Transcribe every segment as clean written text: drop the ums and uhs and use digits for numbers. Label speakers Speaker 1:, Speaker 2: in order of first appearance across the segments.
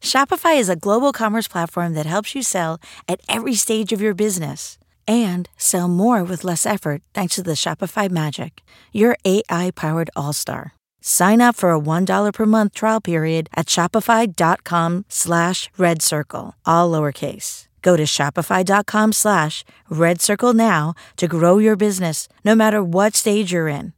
Speaker 1: Shopify is a global commerce platform that helps you sell at every stage of your business and sell more with less effort thanks to the Shopify Magic, your AI-powered all-star. Sign up for a $1 per month trial period at shopify.com/redcircle, all lowercase. Go to shopify.com/redcircle now to grow your business no matter what stage you're in.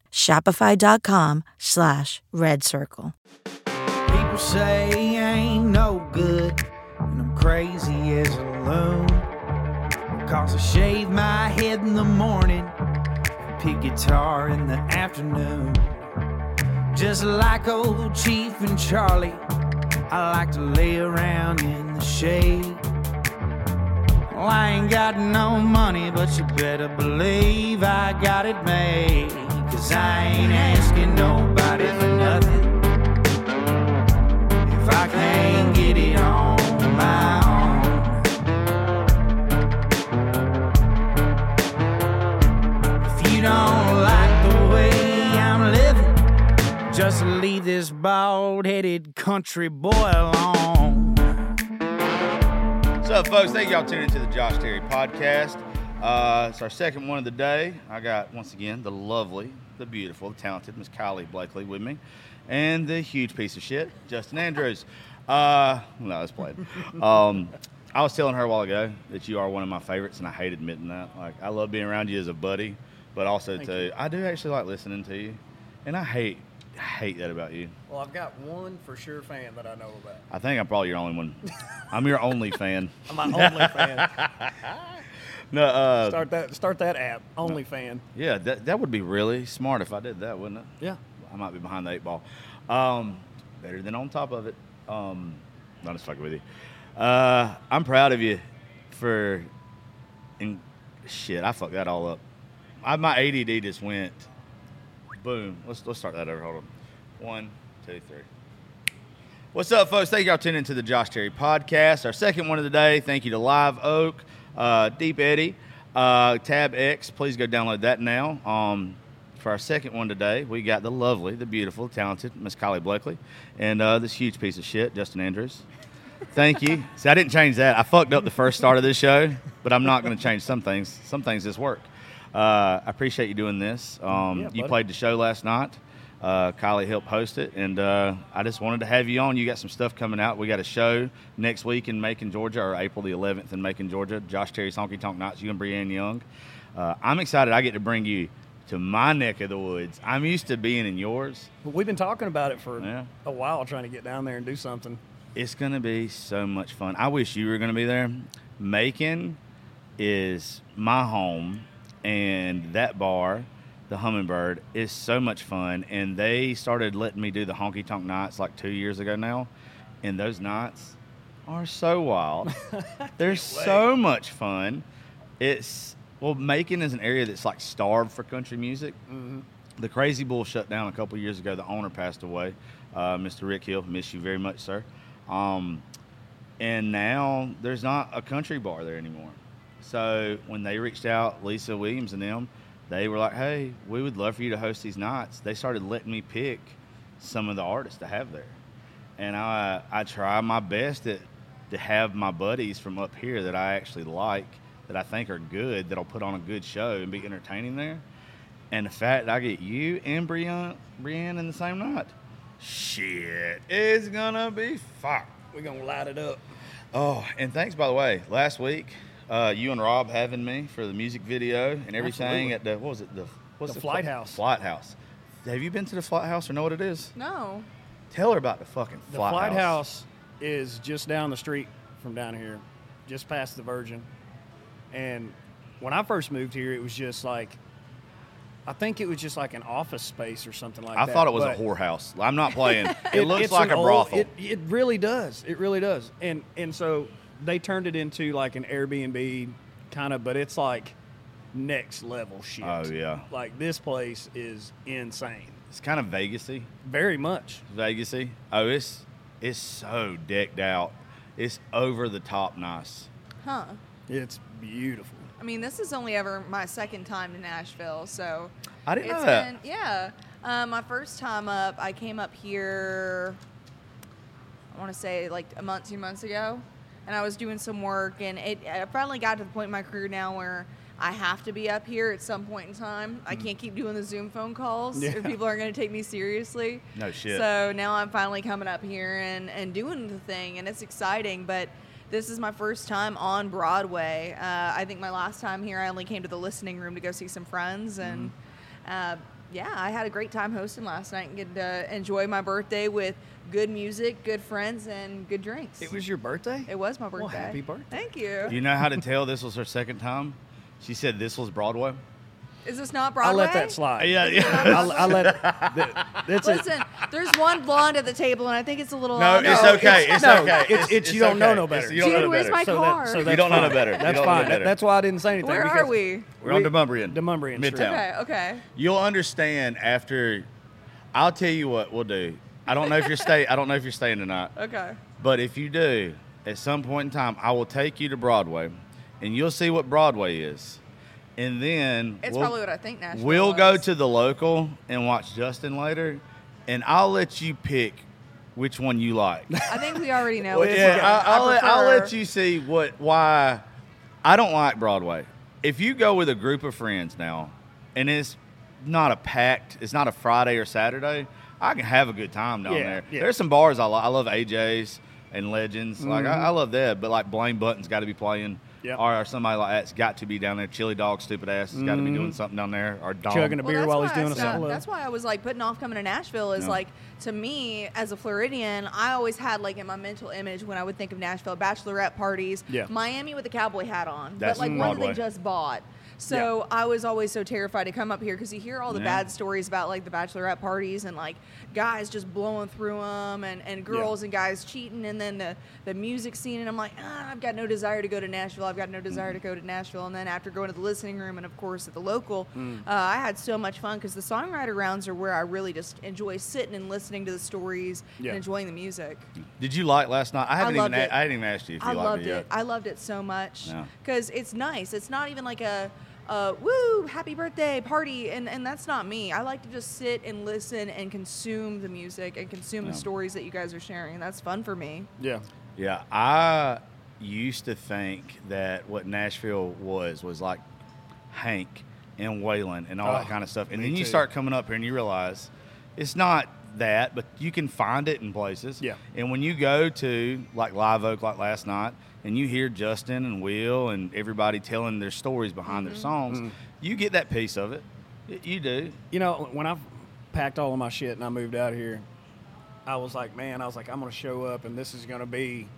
Speaker 1: Shopify.com/redcircle.
Speaker 2: People say I ain't no good, and I'm crazy as a loon. Cause I shave my head in the morning and pick guitar in the afternoon. Just like old Chief and Charlie, I like to lay around in the shade. Well, I ain't got no money, but you better believe I got it made. Cause I ain't asking nobody for nothing if I can't get it on my own. If you don't like the way I'm living, just leave this bald-headed country boy alone.
Speaker 3: What's up, folks? Thank y'all tuning into the Josh Terry podcast. It's our second one of the day. I got, once again, the lovely, the beautiful, the talented Miss Kylie Blakely with me, and the huge piece of shit, Justin Andrews. No, I was playing. I was telling her a while ago that you are one of my favorites, and I hate admitting that. Like, I love being around you as a buddy, but also, too, I do actually like listening to you, and I hate that about you.
Speaker 4: Well, I've got one for sure fan that I know about.
Speaker 3: I think I'm probably your only one. I'm your only fan.
Speaker 4: I'm my only fan.
Speaker 3: No,
Speaker 4: Start that app, only fan.
Speaker 3: Yeah, that would be really smart if I did that, wouldn't it?
Speaker 4: Yeah.
Speaker 3: I might be behind the 8 ball. Better than on top of it. Not just fucking with you. I'm proud of you for. Shit, I fucked that all up. My ADD just went. Boom. Let's start that over. Hold on. 1, 2, 3. What's up, folks? Thank y'all tuning into the Josh Terry podcast. Our second one of the day. Thank you to Live Oak, Deep Eddy, Tab X. Please go download that now. For our second one today, we got the lovely, the beautiful, talented Miss Kylie Blakely, and this huge piece of shit, Justin Andrews. Thank you. See, I didn't change that. I fucked up the first start of this show, but I'm not going to change some things. Some things just work. I appreciate you doing this. You played the show last night. Kylie helped host it, and I just wanted to have you on. You got some stuff coming out. We got a show next week in Macon, Georgia, or April the 11th in Macon, Georgia. Josh Terry's Honky Tonk Nights, you and Brianne Young. I'm excited I get to bring you to my neck of the woods. I'm used to being in yours.
Speaker 4: We've been talking about it for a while, trying to get down there and do something.
Speaker 3: It's going to be so much fun. I wish you were going to be there. Macon is my home. And that bar, the Hummingbird, is so much fun. And they started letting me do the Honky Tonk Nights like 2 years ago now. And those nights are so wild. They're so much fun. Macon is an area that's like starved for country music. Mm-hmm. The Crazy Bull shut down a couple years ago. The owner passed away. Mr. Rick Hill, miss you very much, sir. And now there's not a country bar there anymore. So when they reached out, Lisa Williams and them, they were like, hey, we would love for you to host these nights. They started letting me pick some of the artists to have there. And I try my best to have my buddies from up here that I actually like, that I think are good, that'll put on a good show and be entertaining there. And the fact that I get you and Brianne in the same night, shit, it's going to be fun.
Speaker 4: We're going to light it up.
Speaker 3: Oh, and thanks, by the way, last week, you and Rob having me for the music video and everything.
Speaker 4: Absolutely.
Speaker 3: At the
Speaker 4: Flight House.
Speaker 3: Flight House. Have you been to the Flight House or know what it is?
Speaker 5: No.
Speaker 3: Tell her about the fucking Flight House.
Speaker 4: The Flight House is just down the street from down here, just past the Virgin. And when I first moved here, it was just like, I think it was just like an office space or something like that.
Speaker 3: I thought it was a whorehouse. I'm not playing. It looks like a brothel.
Speaker 4: It really does. It really does. And so they turned it into like an Airbnb kind of, but it's like next level shit.
Speaker 3: Oh, yeah.
Speaker 4: Like this place is insane.
Speaker 3: It's kind of Vegas-y.
Speaker 4: Very much.
Speaker 3: Vegas-y. Oh, it's so decked out. It's over the top nice.
Speaker 5: Huh.
Speaker 4: It's beautiful.
Speaker 5: I mean, this is only ever my second time to Nashville, so
Speaker 3: I didn't know that.
Speaker 5: Yeah. My first time up, I came up here, want to say like a month, 2 months ago, and I was doing some work, and I finally got to the point in my career now where I have to be up here at some point in time. I can't keep doing the Zoom phone calls if people aren't going to take me seriously.
Speaker 3: No shit.
Speaker 5: So now I'm finally coming up here and doing the thing, and it's exciting, but this is my first time on Broadway. I think my last time here, I only came to the listening room to go see some friends, and yeah, I had a great time hosting last night and get to enjoy my birthday with good music, good friends, and good drinks.
Speaker 4: It was your birthday?
Speaker 5: It was my birthday.
Speaker 4: Well, happy birthday.
Speaker 5: Thank you.
Speaker 3: Do you know how to tell this was her second time? She said this was Broadway.
Speaker 5: Is this not Broadway?
Speaker 4: I'll let that slide.
Speaker 3: Yeah.
Speaker 4: I'll let that's
Speaker 5: Listen, there's one blonde at the table, and I think it's a little.
Speaker 3: No, it's okay. It's okay.
Speaker 4: It's you don't know no better.
Speaker 3: You don't know
Speaker 5: Dude,
Speaker 3: no
Speaker 5: where's
Speaker 3: better.
Speaker 5: my car?
Speaker 4: So
Speaker 3: You
Speaker 4: that's
Speaker 3: don't know no
Speaker 4: fine.
Speaker 3: better. You
Speaker 4: That's
Speaker 3: don't know no
Speaker 4: fine.
Speaker 3: better.
Speaker 4: That's why I didn't say anything.
Speaker 5: Where
Speaker 4: because
Speaker 5: are we?
Speaker 3: We're on Demumbrian.
Speaker 4: Demumbrian Street.
Speaker 3: Midtown.
Speaker 5: Okay.
Speaker 3: You'll understand after. I'll tell you what we'll do. I don't know if you're staying tonight.
Speaker 5: Okay.
Speaker 3: But if you do, at some point in time, I will take you to Broadway, and you'll see what Broadway is. And then
Speaker 5: It's probably what I think Nashville
Speaker 3: we'll go
Speaker 5: was.
Speaker 3: to the local and watch Justin later, and I'll let you pick which one you like.
Speaker 5: I think we already know.
Speaker 3: Well,
Speaker 5: which
Speaker 3: yeah,
Speaker 5: one.
Speaker 3: I'll let
Speaker 5: prefer-
Speaker 3: you see why I don't like Broadway. If you go with a group of friends now, and it's not a Friday or Saturday, I can have a good time down there.
Speaker 4: yeah.
Speaker 3: There's some bars I love AJ's and Legends. Like I love that, but like Blame Button's got to be playing.
Speaker 4: Yep.
Speaker 3: Or somebody like that's got to be down there. Chili Dog, stupid ass, has got to be doing something down there. Or Dom.
Speaker 4: Chugging a beer
Speaker 5: that's
Speaker 4: while
Speaker 5: why
Speaker 4: he's doing a
Speaker 5: I stopped-
Speaker 4: solo.
Speaker 5: That's why I was like putting off coming to Nashville. Is
Speaker 3: Yeah.
Speaker 5: like, to me as a Floridian, I always had like in my mental image when I would think of Nashville, bachelorette parties,
Speaker 4: Yeah.
Speaker 5: Miami with a cowboy hat on,
Speaker 3: That's
Speaker 5: but like one that
Speaker 3: Broadway.
Speaker 5: they just bought. So I was always so terrified to come up here because you hear all the
Speaker 3: Yeah.
Speaker 5: bad stories about like the bachelorette parties and like guys just blowing through them and girls and guys cheating, and then the music scene, and I'm like, I've got no desire to go to Nashville. I've got no desire to go to Nashville. And then after going to the listening room and of course at the local, I had so much fun because the songwriter rounds are where I really just enjoy sitting and listening to the stories
Speaker 4: Yeah.
Speaker 5: and enjoying the music.
Speaker 3: Did you like last night? I hadn't
Speaker 5: loved it.
Speaker 3: I hadn't even asked you if you
Speaker 5: I
Speaker 3: liked
Speaker 5: loved
Speaker 3: it yet.
Speaker 5: it. I loved it so much
Speaker 3: Yeah.
Speaker 5: because it's nice. It's not even like a woo, happy birthday party, and that's not me. I like to just sit and listen and consume the music and consume the stories that you guys are sharing, and that's fun for me.
Speaker 4: Yeah.
Speaker 3: Yeah, I used to think that what Nashville was like Hank and Waylon and all that kind of stuff. And
Speaker 4: me
Speaker 3: then you
Speaker 4: too.
Speaker 3: start coming up here and you realize it's not that, but you can find it in places.
Speaker 4: Yeah.
Speaker 3: And when you go to like Live Oak like last night and you hear Justin and Will and everybody telling their stories behind their songs, you get that piece of it. You do.
Speaker 4: You know, when I packed all of my shit and I moved out here, I was like, I'm going to show up and this is going to be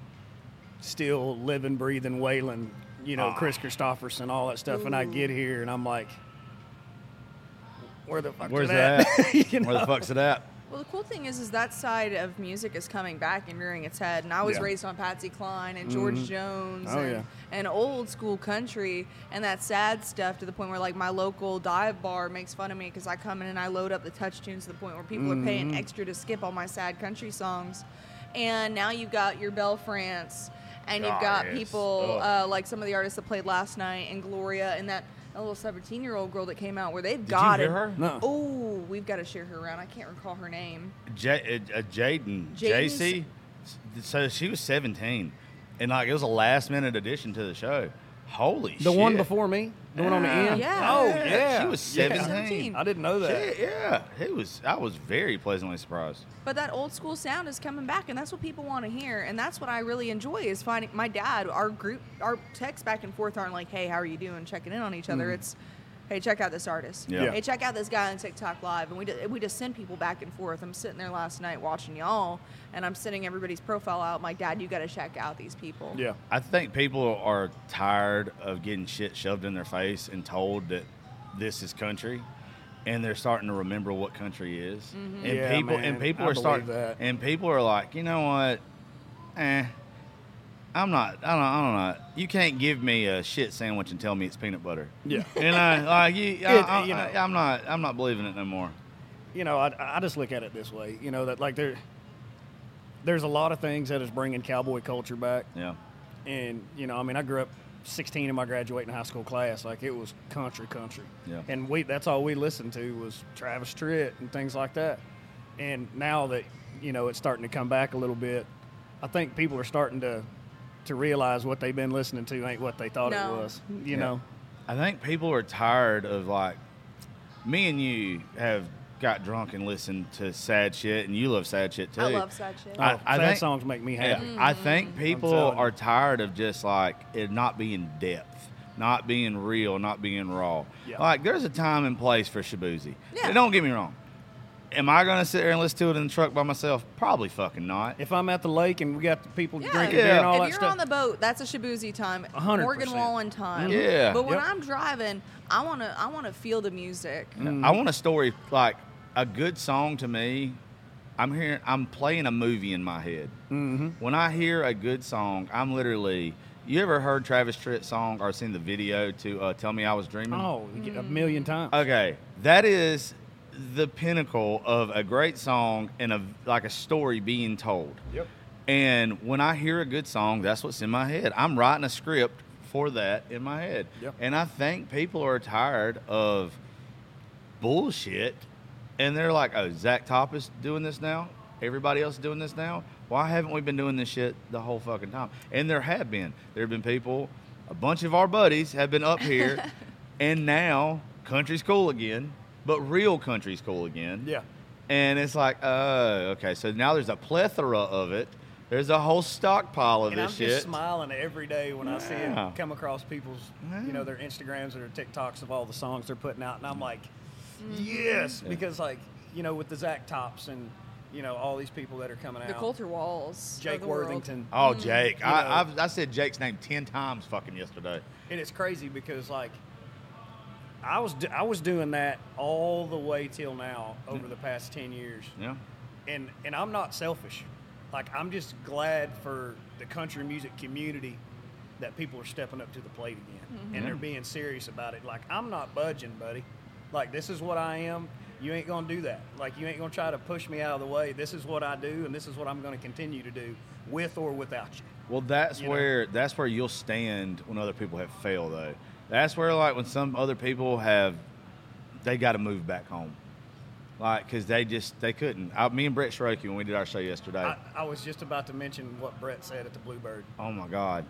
Speaker 4: still living, breathing, Waylon, Chris Christopherson, all that stuff. And I get here and I'm like, where the fuck's
Speaker 3: Where's
Speaker 4: it
Speaker 3: that?
Speaker 4: at? You
Speaker 3: Where the
Speaker 4: know?
Speaker 3: fuck's it at?
Speaker 5: Well, the cool thing is that side of music is coming back and rearing its head. And I was
Speaker 4: Yeah.
Speaker 5: raised on Patsy Cline and George Jones
Speaker 4: Oh,
Speaker 5: and,
Speaker 4: yeah.
Speaker 5: and old school country and that sad stuff to the point where like my local dive bar makes fun of me because I come in and I load up the touch tunes to the point where people are paying extra to skip all my sad country songs. And now you've got your Belle France and you've got
Speaker 3: yes.
Speaker 5: people like some of the artists that played last night and Gloria and that little 17-year-old girl that came out where they've got
Speaker 3: you
Speaker 5: it.
Speaker 3: hear her?
Speaker 4: No.
Speaker 5: Oh, we've got to share her around. I can't recall her name.
Speaker 3: Jaden,
Speaker 5: Jaden's-
Speaker 3: JC. So she was 17, and like it was a last minute addition to the show. Holy shit!
Speaker 4: The one before me? The one on the end?
Speaker 5: Yeah.
Speaker 4: Oh,
Speaker 5: Yeah,
Speaker 4: yeah.
Speaker 3: she was
Speaker 4: Yeah.
Speaker 3: 17.
Speaker 4: I didn't know that.
Speaker 3: Yeah, it was. I was very pleasantly surprised.
Speaker 5: But that old school sound is coming back, and that's what people want to hear, and that's what I really enjoy is finding my dad. Our texts back and forth aren't like, "Hey, how are you doing?" Checking in on each other. It's, "Hey, check out this artist.
Speaker 3: Yeah.
Speaker 5: Hey, check out this guy on TikTok Live." And we just send people back and forth. I'm sitting there last night watching y'all, and I'm sending everybody's profile out. My dad, you got to check out these people.
Speaker 4: Yeah.
Speaker 3: I think people are tired of getting shit shoved in their face and told that this is country, and they're starting to remember what country is.
Speaker 5: Mm-hmm.
Speaker 3: And
Speaker 4: Yeah,
Speaker 3: people
Speaker 4: man,
Speaker 3: and people
Speaker 4: I
Speaker 3: are starting
Speaker 4: believe that.
Speaker 3: and people are like, you know what? I'm not. I don't know. You can't give me a shit sandwich and tell me it's peanut butter.
Speaker 4: Yeah.
Speaker 3: You know, like I'm
Speaker 4: know.
Speaker 3: I'm not believing it no more.
Speaker 4: I just look at it this way, that like there's a lot of things that is bringing cowboy culture back.
Speaker 3: Yeah.
Speaker 4: And, I grew up 16 in my graduating high school class. Like, it was country.
Speaker 3: Yeah.
Speaker 4: And that's all we listened to was Travis Tritt and things like that. And now that, it's starting to come back a little bit, I think people are starting to realize what they've been listening to ain't what they thought
Speaker 5: No.
Speaker 4: it was. You know.
Speaker 3: I think people are tired of, like, me and you have got drunk and listened to sad shit, and you love sad shit too.
Speaker 5: I love sad shit.
Speaker 3: I
Speaker 4: Sad
Speaker 3: think-
Speaker 4: songs make me happy.
Speaker 3: Yeah, I think people
Speaker 4: telling you.
Speaker 3: are tired of just like it not being depth, not being real, not being raw.
Speaker 4: Yeah.
Speaker 3: Like there's a time and place for Shabuzi.
Speaker 5: Yeah.
Speaker 3: And don't get me wrong. Am I gonna sit there and listen to it in the truck by myself? Probably fucking not.
Speaker 4: If I'm at the lake and we got the people
Speaker 5: Yeah,
Speaker 4: drinking
Speaker 3: Yeah.
Speaker 4: beer and all
Speaker 5: if
Speaker 4: that
Speaker 5: you're
Speaker 4: stuff,
Speaker 5: on the boat, that's a Shabuzi time.
Speaker 4: 100%.
Speaker 5: Morgan Wallen time.
Speaker 3: Yeah.
Speaker 5: But when
Speaker 4: Yep.
Speaker 5: I'm driving, I wanna feel the music.
Speaker 3: I want a story like a good song to me. I'm playing a movie in my head. Mm-hmm. When I hear a good song, I'm literally. You ever heard Travis Tritt's song or seen the video to "Tell Me I Was Dreaming"?
Speaker 4: oh, a million times.
Speaker 3: Okay, that is the pinnacle of a great song and a story being told.
Speaker 4: Yep.
Speaker 3: And when I hear a good song, that's what's in my head. I'm writing a script for that in my head.
Speaker 4: Yep.
Speaker 3: And I think people are tired of bullshit, and they're like, "Oh, Zach Top is doing this now. Everybody else is doing this now. Why haven't we been doing this shit the whole fucking time?" And there have been people. A bunch of our buddies have been up here, and now country's cool again. But real country's cool again.
Speaker 4: Yeah.
Speaker 3: And it's like, oh, okay. So now there's a plethora of it. There's a whole stockpile of
Speaker 4: And I'm
Speaker 3: this
Speaker 4: just
Speaker 3: shit.
Speaker 4: smiling every day when I see
Speaker 3: Yeah.
Speaker 4: it come across people's, their Instagrams or their TikToks of all the songs they're putting out, and I'm like, yes, because with the Zach Tops and all these people that are coming
Speaker 5: The
Speaker 4: out,
Speaker 5: Coulter Walls. of
Speaker 4: Jake
Speaker 5: the world.
Speaker 4: Worthington,
Speaker 3: Oh, Jake.
Speaker 4: know.
Speaker 3: I said Jake's name 10 times fucking yesterday.
Speaker 4: and it's crazy because like I was doing that all the way till now over the past 10 years.
Speaker 3: Yeah.
Speaker 4: And I'm not selfish. Like, I'm just glad for the country music community that people are stepping up to the plate again. And they're being serious about it. Like, I'm not budging, buddy. Like, this is what I am. You ain't going to do that. Like, you ain't going to try to push me out of the way. This is what I do, and this is what I'm going to continue to do, with or without you.
Speaker 3: Well, that's
Speaker 4: You know?
Speaker 3: where you'll stand when other people have failed, though. That's where, like, when some other people they got to move back home. Like, because they couldn't. Me and Brett Schroeke, when we did our show yesterday.
Speaker 4: I was just about to mention what Brett said at the Bluebird.
Speaker 3: Oh my God.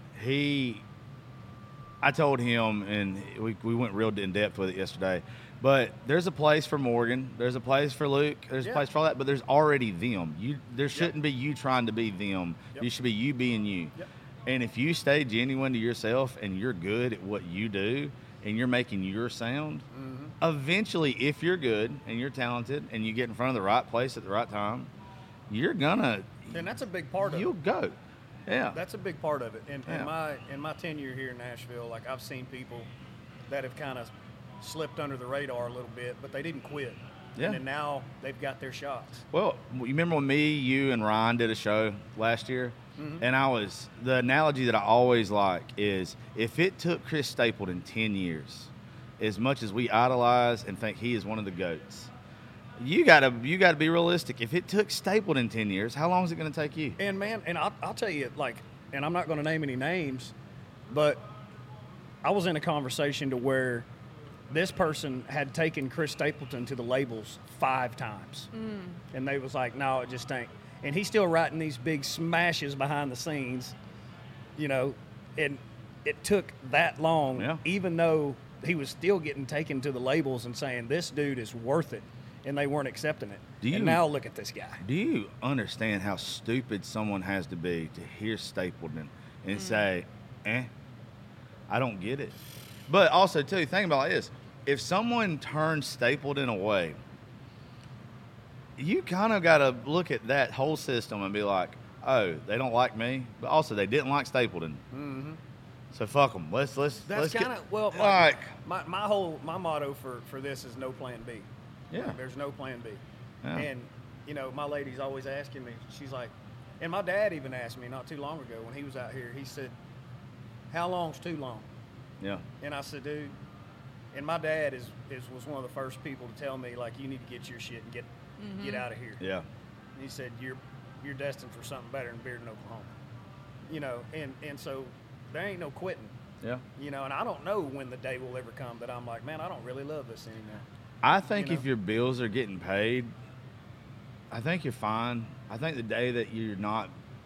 Speaker 3: I told him, and we went real in depth with it yesterday, but there's a place for Morgan, there's a place for Luke, there's a place for all that, but there's already them. There shouldn't be you trying to be them.
Speaker 4: Yep.
Speaker 3: You should be you being you.
Speaker 4: Yep.
Speaker 3: And if you stay genuine to yourself and you're good at what you do and you're making your sound, eventually, if you're good and you're talented and you get in front of the right place at the right time, you're gonna,
Speaker 4: And that's a big part of
Speaker 3: you'll
Speaker 4: it.
Speaker 3: go. Yeah.
Speaker 4: That's a big part of it. And
Speaker 3: Yeah.
Speaker 4: in my tenure here in Nashville, like, I've seen people that have kind of slipped under the radar a little bit, but they didn't quit.
Speaker 3: Yeah.
Speaker 4: And then now they've got their shots.
Speaker 3: Well, you remember when me, you, and Ryan did a show last year? And the analogy that I always like is if it took Chris Stapleton 10 years, as much as we idolize and think he is one of the GOATs, you gotta be realistic. If it took Stapleton 10 years, how long is it going to take you?
Speaker 4: And man, and I'll tell you, like, and I'm not going to name any names, but I was in a conversation to where this person had taken Chris Stapleton to the labels 5 times. And they was like, no, it just ain't. And he's still writing these big smashes behind the scenes, and it took that long,
Speaker 3: Yeah.
Speaker 4: even though he was still getting taken to the labels and saying, this dude is worth it. And they weren't accepting it. And now look at this guy.
Speaker 3: Do you understand how stupid someone has to be to hear Stapleton and say, I don't get it? But also, too, think about this. If someone turns Stapleton away, you kind of got to look at that whole system and be like, oh, they don't like me, but also they didn't like Stapleton. Mm-hmm. So fuck them. Let's
Speaker 4: That's
Speaker 3: get,
Speaker 4: kind of, well,
Speaker 3: like,
Speaker 4: my motto for this is no plan B.
Speaker 3: Yeah.
Speaker 4: Like, there's no plan B.
Speaker 3: Yeah.
Speaker 4: And, my lady's always asking me, she's like, and my dad even asked me not too long ago when he was out here, he said, how long's too long?
Speaker 3: yeah.
Speaker 4: And I said, dude, and my dad was one of the first people to tell me, like, you need to get your shit and get out of here.
Speaker 3: Yeah.
Speaker 4: And he said, you're destined for something better than Bearden, Oklahoma. And so there ain't no quitting.
Speaker 3: Yeah.
Speaker 4: And I don't know when the day will ever come that I'm like, man, I don't really love this anymore.
Speaker 3: I think
Speaker 4: You know?
Speaker 3: if your bills are getting paid, I think you're fine. I think the day that you're not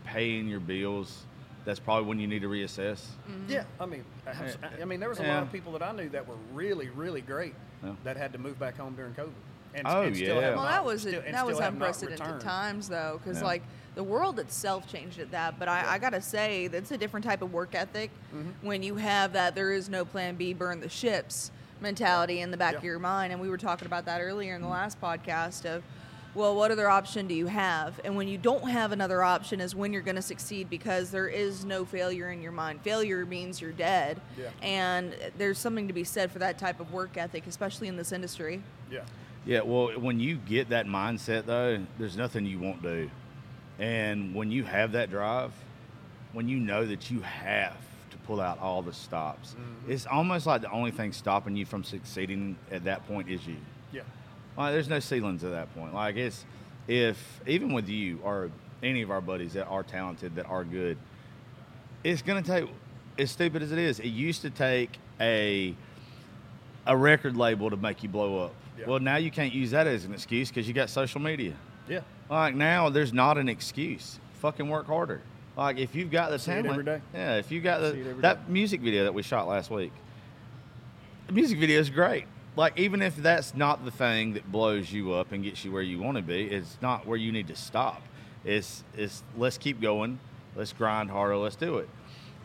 Speaker 3: paying your bills, that's probably when you need to reassess.
Speaker 4: Yeah, I mean, there was a lot of people that I knew that were really, really great that had to move back home during COVID. And, and still have
Speaker 5: well,
Speaker 4: not,
Speaker 5: that was
Speaker 4: still, and
Speaker 5: that was
Speaker 4: still have not
Speaker 5: unprecedented
Speaker 4: returned.
Speaker 5: times though, because like the world itself changed at that. But I gotta say, that's a different type of work ethic when you have that there is no plan B, burn the ships mentality in the back of your mind. And we were talking about that earlier in the last podcast of, well, what other option do you have? And when you don't have another option is when you're going to succeed, because there is no failure in your mind. Failure means you're dead.
Speaker 4: Yeah.
Speaker 5: And there's something to be said for that type of work ethic, especially in this industry.
Speaker 4: Yeah.
Speaker 3: Yeah, well, when you get that mindset, though, there's nothing you won't do. And when you have that drive, when you know that you have to pull out all the stops, it's almost like the only thing stopping you from succeeding at that point is you.
Speaker 4: Yeah.
Speaker 3: Like, there's no ceilings at that point. Like, it's, if even with you or any of our buddies that are talented, that are good, it's going to take, as stupid as it is, it used to take a record label to make you blow up.
Speaker 4: Yeah.
Speaker 3: Well, now you can't use that as an excuse because you got social media.
Speaker 4: Yeah.
Speaker 3: Like, now there's not an excuse. Fucking work harder. Like, if you've got the talent,
Speaker 4: every day.
Speaker 3: yeah, if you got
Speaker 4: See it every
Speaker 3: that music video that we shot last week, the music video is great. Like, even if that's not the thing that blows you up and gets you where you want to be, it's not where you need to stop. It's let's keep going, let's grind harder, let's do it.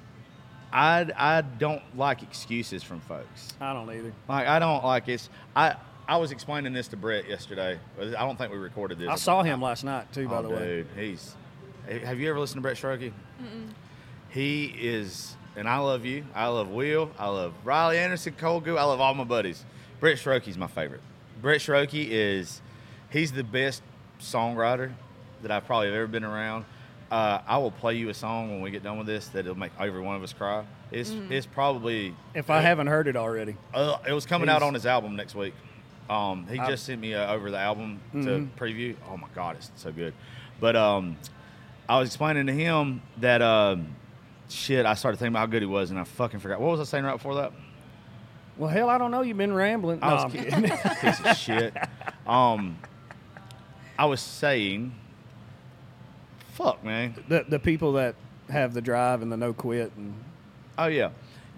Speaker 3: I don't like excuses from folks.
Speaker 4: I don't either.
Speaker 3: Like, I don't like it's. I was explaining this to Brett yesterday. I don't think we recorded this.
Speaker 4: I saw him last night too, by the way.
Speaker 3: Dude, have you ever listened to Brett Strokey? He is, and I love you. I love Will. I love Riley Anderson, Cole Goo. I love all my buddies. Brett Strokey's my favorite. Brett Strokey he's the best songwriter that I've probably ever been around. I will play you a song when we get done with this that'll make every one of us cry. It's probably,
Speaker 4: If I haven't heard it already.
Speaker 3: it was coming out on his album next week. He just sent me over the album to preview. Oh my God, it's so good. But I was explaining to him that I started thinking about how good he was, and I fucking forgot. What was I saying right before that?
Speaker 4: Well, hell, I don't know. You've been rambling. No, I'm kidding.
Speaker 3: Piece of shit. I was saying, fuck, man.
Speaker 4: The people that have the drive and the no quit. And
Speaker 3: Oh, yeah.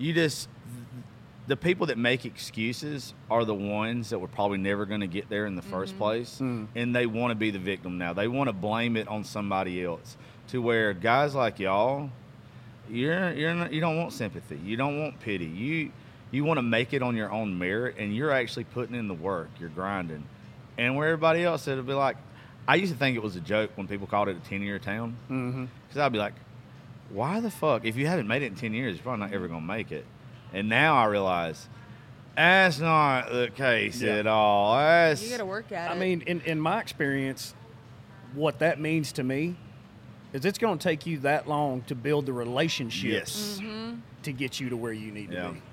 Speaker 3: The people that make excuses are the ones that were probably never going to get there in the first place, and they want to be the victim now. They want to blame it on somebody else, to where guys like y'all, you don't want sympathy. You don't want pity. You want to make it on your own merit, and you're actually putting in the work. You're grinding. And where everybody else, it'll be like, I used to think it was a joke when people called it a 10-year town. Because I'd be like, why the fuck? If you haven't made it in 10 years, you're probably not ever going to make it. And now I realize that's not the case at all.
Speaker 5: You got to work at it.
Speaker 4: I mean, in my experience, what that means to me is it's going to take you that long to build the relationships to get you to where you need to be.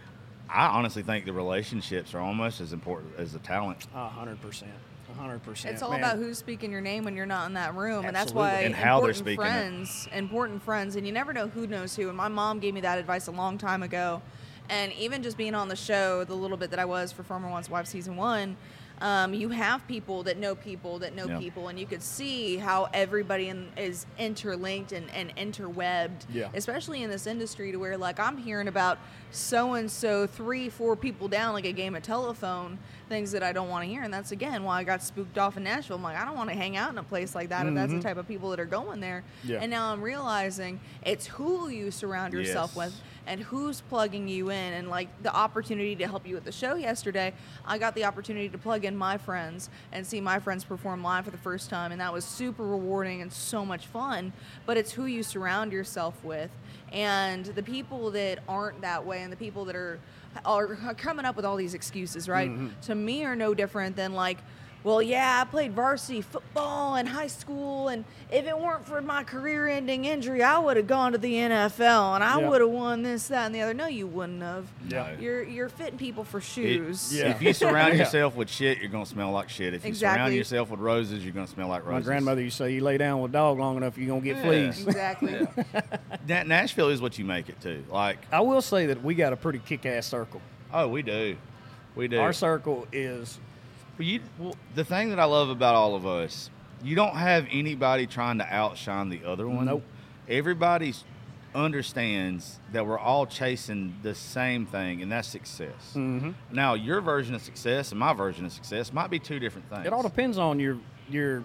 Speaker 3: I honestly think the relationships are almost as important as the talent.
Speaker 4: 100%. 100%.
Speaker 5: It's all
Speaker 4: man.
Speaker 5: about who's speaking your name when you're not in that room. And that's
Speaker 4: Absolutely.
Speaker 5: why
Speaker 3: And how they're speaking
Speaker 5: important friends, and you never know who knows who. And my mom gave me that advice a long time ago. And even just being on the show, the little bit that I was for Farmer Wants Wife Season 1, you have people that know people that know people, and you could see how everybody is interlinked and interwebbed, especially in this industry, to where, like, I'm hearing about so-and-so 3-4 people down like a game of telephone, things that I don't want to hear. And that's, again, why I got spooked off in Nashville. I'm like, I don't want to hang out in a place like that if that's the type of people that are going there. And now I'm realizing it's who you surround yourself with and who's plugging you in. And, like, the opportunity to help you with the show yesterday, I got the opportunity to plug in my friends and see my friends perform live for the first time, and that was super rewarding and so much fun. But it's who you surround yourself with, and the people that aren't that way and the people that are coming up with all these excuses, right, to me are no different than, like, well, yeah, I played varsity football in high school, and if it weren't for my career-ending injury, I would have gone to the NFL, and I would have won this, that, and the other. No, you wouldn't have.
Speaker 3: No.
Speaker 5: You're fitting people for shoes.
Speaker 3: If you surround yourself with shit, you're going to smell like shit. If you surround yourself with roses, you're going to smell like roses.
Speaker 4: My grandmother used to say, you lay down with a dog long enough, you're going to get fleas.
Speaker 5: Exactly.
Speaker 3: Nashville is what you make it to. Like,
Speaker 4: I will say that we got a pretty kick-ass circle.
Speaker 3: Oh, we do. We do.
Speaker 4: Our circle is...
Speaker 3: The thing that I love about all of us you don't have anybody trying to outshine the other one.
Speaker 4: Nope.
Speaker 3: Everybody understands that we're all chasing the same thing, and that's success.
Speaker 4: Mm-hmm.
Speaker 3: Now, your version of success and my version of success might be two different things.
Speaker 4: It all depends on your.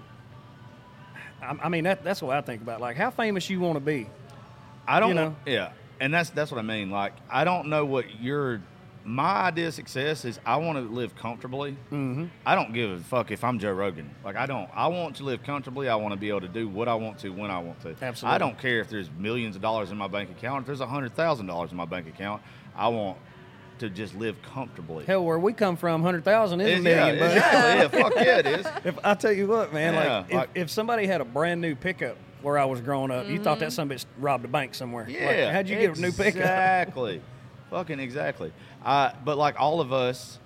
Speaker 4: I mean, that's what I think about. Like, how famous you want to be.
Speaker 3: I don't
Speaker 4: you know.
Speaker 3: Yeah, and that's what I mean. Like, I don't know what my idea of success is. I want to live comfortably.
Speaker 4: Mm-hmm.
Speaker 3: I don't give a fuck if I'm Joe Rogan. Like, I want to live comfortably. I want to be able to do what I want to when I want to.
Speaker 4: Absolutely.
Speaker 3: I don't care if there's millions of dollars in my bank account. If there's $100,000 in my bank account, I want to just live comfortably.
Speaker 4: Hell, where we come from, 100,000 is a million.
Speaker 3: Yeah,
Speaker 4: but
Speaker 3: exactly. Yeah, fuck yeah, it is.
Speaker 4: if I tell you what, man,
Speaker 3: Yeah,
Speaker 4: if somebody had a brand new pickup where I was growing up, you thought that some bitch robbed a bank somewhere.
Speaker 3: Yeah.
Speaker 4: Like, how'd you get a new pickup?
Speaker 3: Exactly. Fucking exactly. But like all of us,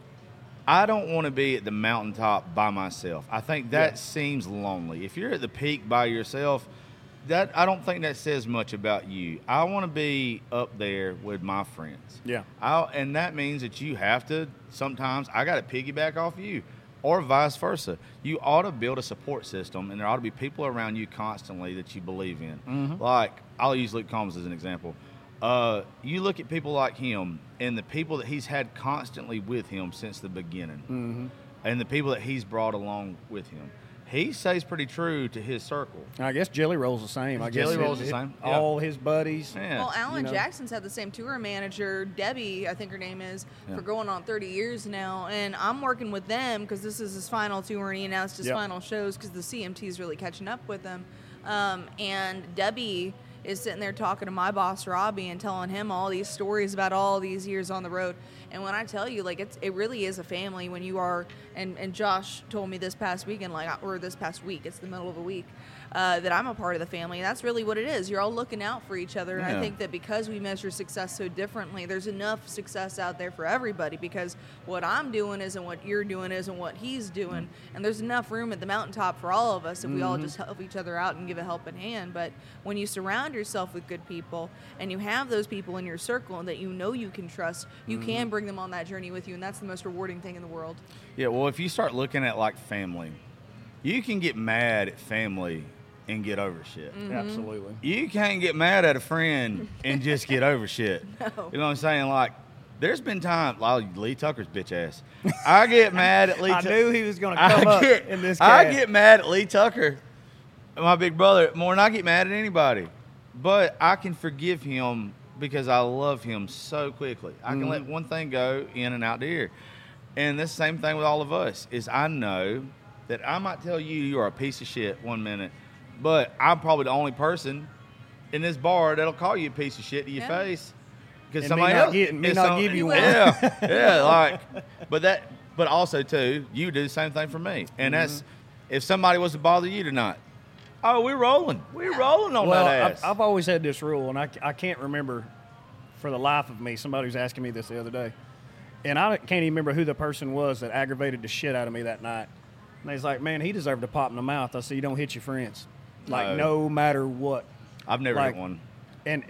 Speaker 3: I don't want to be at the mountaintop by myself. I think that seems lonely. If you're at the peak by yourself, I don't think that says much about you. I want to be up there with my friends.
Speaker 4: Yeah.
Speaker 3: And that means that you have to, sometimes I got to piggyback off you or vice versa. You ought to build a support system, and there ought to be people around you constantly that you believe in.
Speaker 4: Mm-hmm.
Speaker 3: Like, I'll use Luke Combs as an example. You look at people like him and the people that he's had constantly with him since the beginning,
Speaker 4: Mm-hmm.
Speaker 3: and the people that he's brought along with him. He stays pretty true to his circle.
Speaker 4: I guess Jelly Roll's the same. I guess
Speaker 3: Jelly Roll's the same, yeah.
Speaker 4: All his buddies.
Speaker 3: Yeah.
Speaker 5: Well, Alan
Speaker 4: know.
Speaker 5: Jackson's had the same tour manager, Debbie, I think her name is, for going on 30 years now. And I'm working with them because this is his final tour, and he announced his
Speaker 4: Yep.
Speaker 5: final shows because the CMT is really catching up with him. And Debbie is sitting there talking to my boss, Robbie, and telling him all these stories about all these years on the road. And when I tell you, like, it really is a family when you are, and Josh told me this past weekend, or this past week, it's the middle of the week, that I'm a part of the family. And that's really what it is. You're all looking out for each other. And I
Speaker 3: Yeah.
Speaker 5: think that because we measure success so differently, there's enough success out there for everybody, because what I'm doing isn't what you're doing, isn't what he's doing. And there's enough room at the mountaintop for all of us if we all just help each other out and give a helping hand. But when you surround yourself with good people and you have those people in your circle and that you know you can trust, you can bring them on that journey with you. And that's the most rewarding thing in the world.
Speaker 3: Yeah, well, if you start looking at like family, you can get mad at family and get over shit.
Speaker 4: Absolutely.
Speaker 3: You can't get mad at a friend and just get over shit.
Speaker 5: No.
Speaker 3: You know what I'm saying? Like, there's been times, like Lee Tucker's bitch ass. I get mad at Lee
Speaker 4: I
Speaker 3: Tucker.
Speaker 4: knew he was going to come up in this
Speaker 3: I
Speaker 4: cast.
Speaker 3: get mad at Lee Tucker, my big brother, more than I get mad at anybody. But I can forgive him because I love him so quickly. I can let one thing go in and out the ear. And the same thing with all of us is I know that I might tell you you are a piece of shit one minute, but I'm probably the only person in this bar that'll call you a piece of shit to your
Speaker 5: Yeah.
Speaker 3: face. Because
Speaker 4: And
Speaker 3: somebody
Speaker 4: may not
Speaker 3: else
Speaker 4: gi- may
Speaker 3: is
Speaker 4: not give you one.
Speaker 3: Yeah, yeah, like, but also too, you do the same thing for me. And that's if somebody was to bother you tonight. Oh, we're rolling on
Speaker 4: Well,
Speaker 3: that ass.
Speaker 4: I've always had this rule, and I can't remember for the life of me. Somebody was asking me this the other day, and I can't even remember who the person was that aggravated the shit out of me that night. And he's like, man, he deserved a pop in the mouth. I said, you don't hit your friends. Like, no matter what.
Speaker 3: I've never
Speaker 4: like,
Speaker 3: hit one.
Speaker 4: And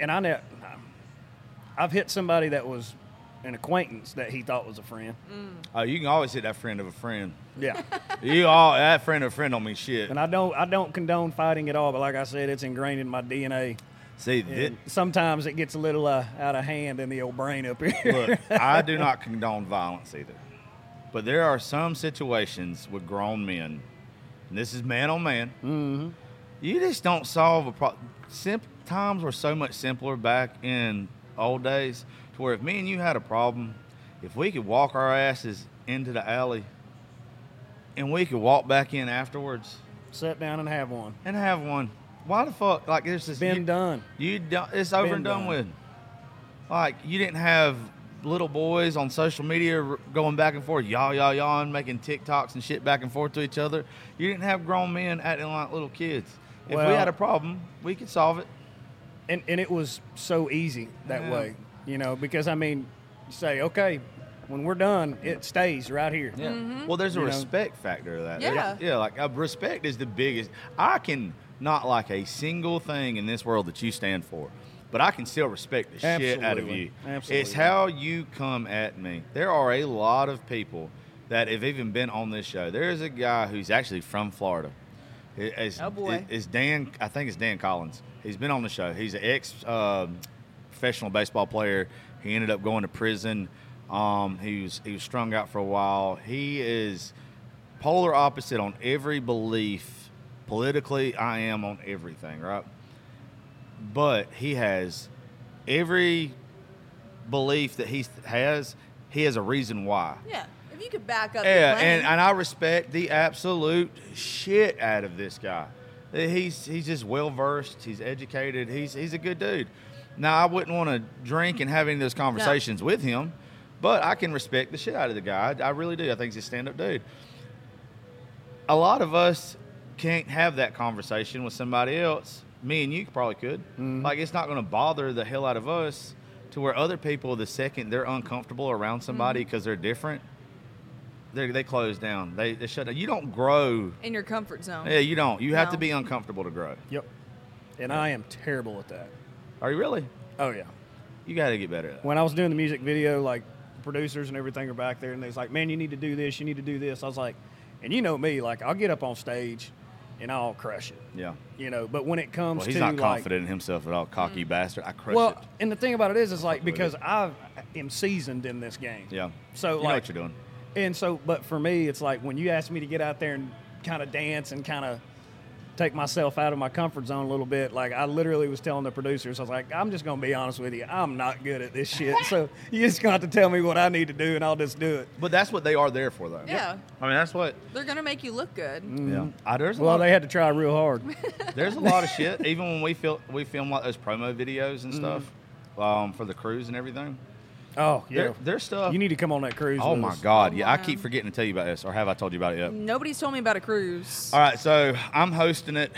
Speaker 4: I've hit somebody that was an acquaintance that he thought was a friend.
Speaker 3: Oh, you can always hit that friend of a friend.
Speaker 4: Yeah.
Speaker 3: That friend of a friend don't mean shit.
Speaker 4: And I don't condone fighting at all, but like I said, it's ingrained in my DNA.
Speaker 3: See,
Speaker 4: And sometimes it gets a little out of hand in the old brain up here.
Speaker 3: look, I do not condone violence either. But there are some situations with grown men, and this is man on man. Mm-hmm. You just don't solve a problem. Times were so much simpler back in old days, to where if me and you had a problem, if we could walk our asses into the alley and we could walk back in afterwards
Speaker 4: Sit down and have one.
Speaker 3: and have one, why the fuck? Like, there's this.
Speaker 4: Been done.
Speaker 3: You don't, it's over
Speaker 4: Been
Speaker 3: and done
Speaker 4: done.
Speaker 3: with. Like, you didn't have little boys on social media going back and forth, y'all, and making TikToks and shit back and forth to each other. You didn't have grown men acting like little kids. If we
Speaker 4: Well-
Speaker 3: had a problem, we could solve it.
Speaker 4: And it was so easy that
Speaker 3: Yeah.
Speaker 4: way, because, I mean, you say, okay, when we're done, it stays right here.
Speaker 3: Yeah. Well, there's a
Speaker 4: You know?
Speaker 3: respect factor of that.
Speaker 5: Yeah.
Speaker 3: Yeah, like respect is the biggest. I can not like a single thing in this world that you stand for, but I can still respect the shit out of
Speaker 4: Absolutely.
Speaker 3: you.
Speaker 4: Absolutely.
Speaker 3: It's how you come at me. There are a lot of people that have even been on this show. There's a guy who's actually from Florida.
Speaker 5: Oh, boy.
Speaker 3: It's Dan. I think it's Dan Collins. He's been on the show. He's an ex professional baseball player. He ended up going to prison. He was strung out for a while. He is polar opposite on every belief. Politically, I am on everything, right? But he has every belief that he has a reason why.
Speaker 5: Yeah. If you could back up.
Speaker 3: Yeah,
Speaker 5: your plan.
Speaker 3: and I respect the absolute shit out of this guy. He's just well versed. He's educated. He's a good dude. Now I wouldn't want to drink and have any of those conversations with him, but I can respect the shit out of the guy. I really do. I think he's a stand-up dude. A lot of us can't have that conversation with somebody else. Me and you probably could.
Speaker 4: Mm-hmm.
Speaker 3: Like, it's not going to bother the hell out of us to where other people, the second they're uncomfortable around somebody because they're different, they close down. They shut down. You don't grow.
Speaker 5: in your comfort zone.
Speaker 3: Yeah, you don't. You have
Speaker 5: No.
Speaker 3: to be uncomfortable to grow.
Speaker 4: Yep. And I am terrible at that.
Speaker 3: Are you really?
Speaker 4: Oh, yeah.
Speaker 3: You got to get better at that.
Speaker 4: When I was doing the music video, like, producers and everything are back there, and they're like, man, you need to do this, you need to do this. I was like, and you know me, like, I'll get up on stage and I'll crush it.
Speaker 3: Yeah.
Speaker 4: You know, but when it comes
Speaker 3: Well, he's
Speaker 4: to,
Speaker 3: not
Speaker 4: like,
Speaker 3: confident in himself at all. Cocky bastard. I crush
Speaker 4: well,
Speaker 3: it.
Speaker 4: and the thing about it is like,
Speaker 3: fuck with
Speaker 4: because
Speaker 3: it.
Speaker 4: I am seasoned in this game.
Speaker 3: Yeah.
Speaker 4: So,
Speaker 3: you
Speaker 4: like,
Speaker 3: know what you're doing.
Speaker 4: And so, but for me, it's like when you ask me to get out there and kind of dance and kind of take myself out of my comfort zone a little bit, like I literally was telling the producers, I was like, I'm just going to be honest with you. I'm not good at this shit. So you just going to have to tell me what I need to do and I'll just do it.
Speaker 3: But that's what they are there for, though.
Speaker 5: Yeah.
Speaker 3: I mean, that's what.
Speaker 5: They're going to make you look good.
Speaker 3: Yeah. There's a
Speaker 4: Well,
Speaker 3: lot.
Speaker 4: they had to try real hard.
Speaker 3: There's a lot of shit. Even when we film like those promo videos and stuff for the cruise and everything.
Speaker 4: Oh, yeah.
Speaker 3: There's stuff.
Speaker 4: You need to come on that cruise.
Speaker 3: Oh
Speaker 4: with
Speaker 3: my
Speaker 4: us.
Speaker 3: God! Yeah, I
Speaker 5: wow.
Speaker 3: keep forgetting to tell you about this, or have I told you about it yet?
Speaker 5: Nobody's told me about a cruise.
Speaker 3: All right, so I'm hosting it.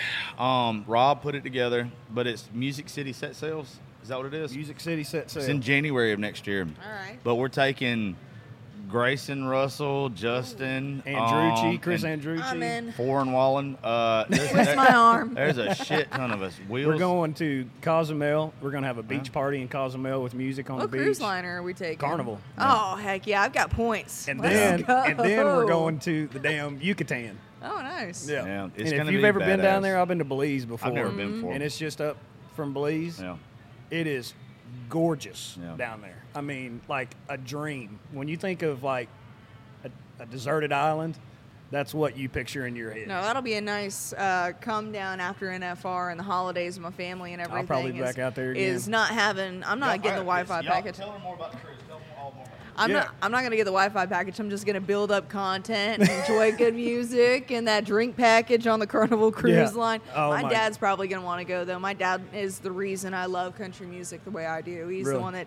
Speaker 3: Rob put it together, but it's Music City Set Sales. Is that what it is?
Speaker 4: Music City Set
Speaker 3: It's
Speaker 4: Sail.
Speaker 3: in January of next year.
Speaker 5: All right.
Speaker 3: But we're taking Grayson Russell, Justin,
Speaker 4: Andrucci, Chris
Speaker 3: and
Speaker 4: Andrucci.
Speaker 5: I'm in.
Speaker 3: Foreign Wallen.
Speaker 5: Twist my arm.
Speaker 3: There's a shit ton of us. Wheels.
Speaker 4: We're going to Cozumel. We're going to have a beach party in Cozumel with music on the
Speaker 5: What
Speaker 4: beach.
Speaker 5: cruise liner are we taking?
Speaker 4: Carnival.
Speaker 5: Oh, heck yeah. I've got points.
Speaker 4: And
Speaker 5: Let's
Speaker 4: then,
Speaker 5: go.
Speaker 4: and then we're going to the damn Yucatan.
Speaker 5: Oh, nice.
Speaker 4: Yeah.
Speaker 3: Yeah,
Speaker 4: And
Speaker 3: it's
Speaker 4: if
Speaker 3: gonna
Speaker 4: you've
Speaker 3: be
Speaker 4: ever been down
Speaker 3: badass.
Speaker 4: there, I've been to Belize before.
Speaker 3: I've never been before.
Speaker 4: And it's just up from Belize.
Speaker 3: Yeah.
Speaker 4: It is gorgeous
Speaker 3: Yeah.
Speaker 4: down there. I mean, like a dream. When you think of like a deserted island, that's what you picture in your head.
Speaker 5: No, that'll be a nice come down after NFR and the holidays with my family and everything.
Speaker 4: I'll probably be
Speaker 5: is-
Speaker 4: back out there
Speaker 5: Is
Speaker 4: again.
Speaker 5: not having. I'm not getting the Wi-Fi package.
Speaker 3: Tell her more about the cruise. Tell them all more.
Speaker 5: I'm
Speaker 4: Yeah.
Speaker 5: not going to get the Wi-Fi package. I'm just going to build up content and enjoy good music and that drink package on the Carnival Cruise
Speaker 4: Yeah.
Speaker 5: Line.
Speaker 4: Oh,
Speaker 5: my
Speaker 4: my-
Speaker 5: dad's probably going to want to go though. My dad is the reason I love country music the way I do. He's
Speaker 4: Really?
Speaker 5: the one that.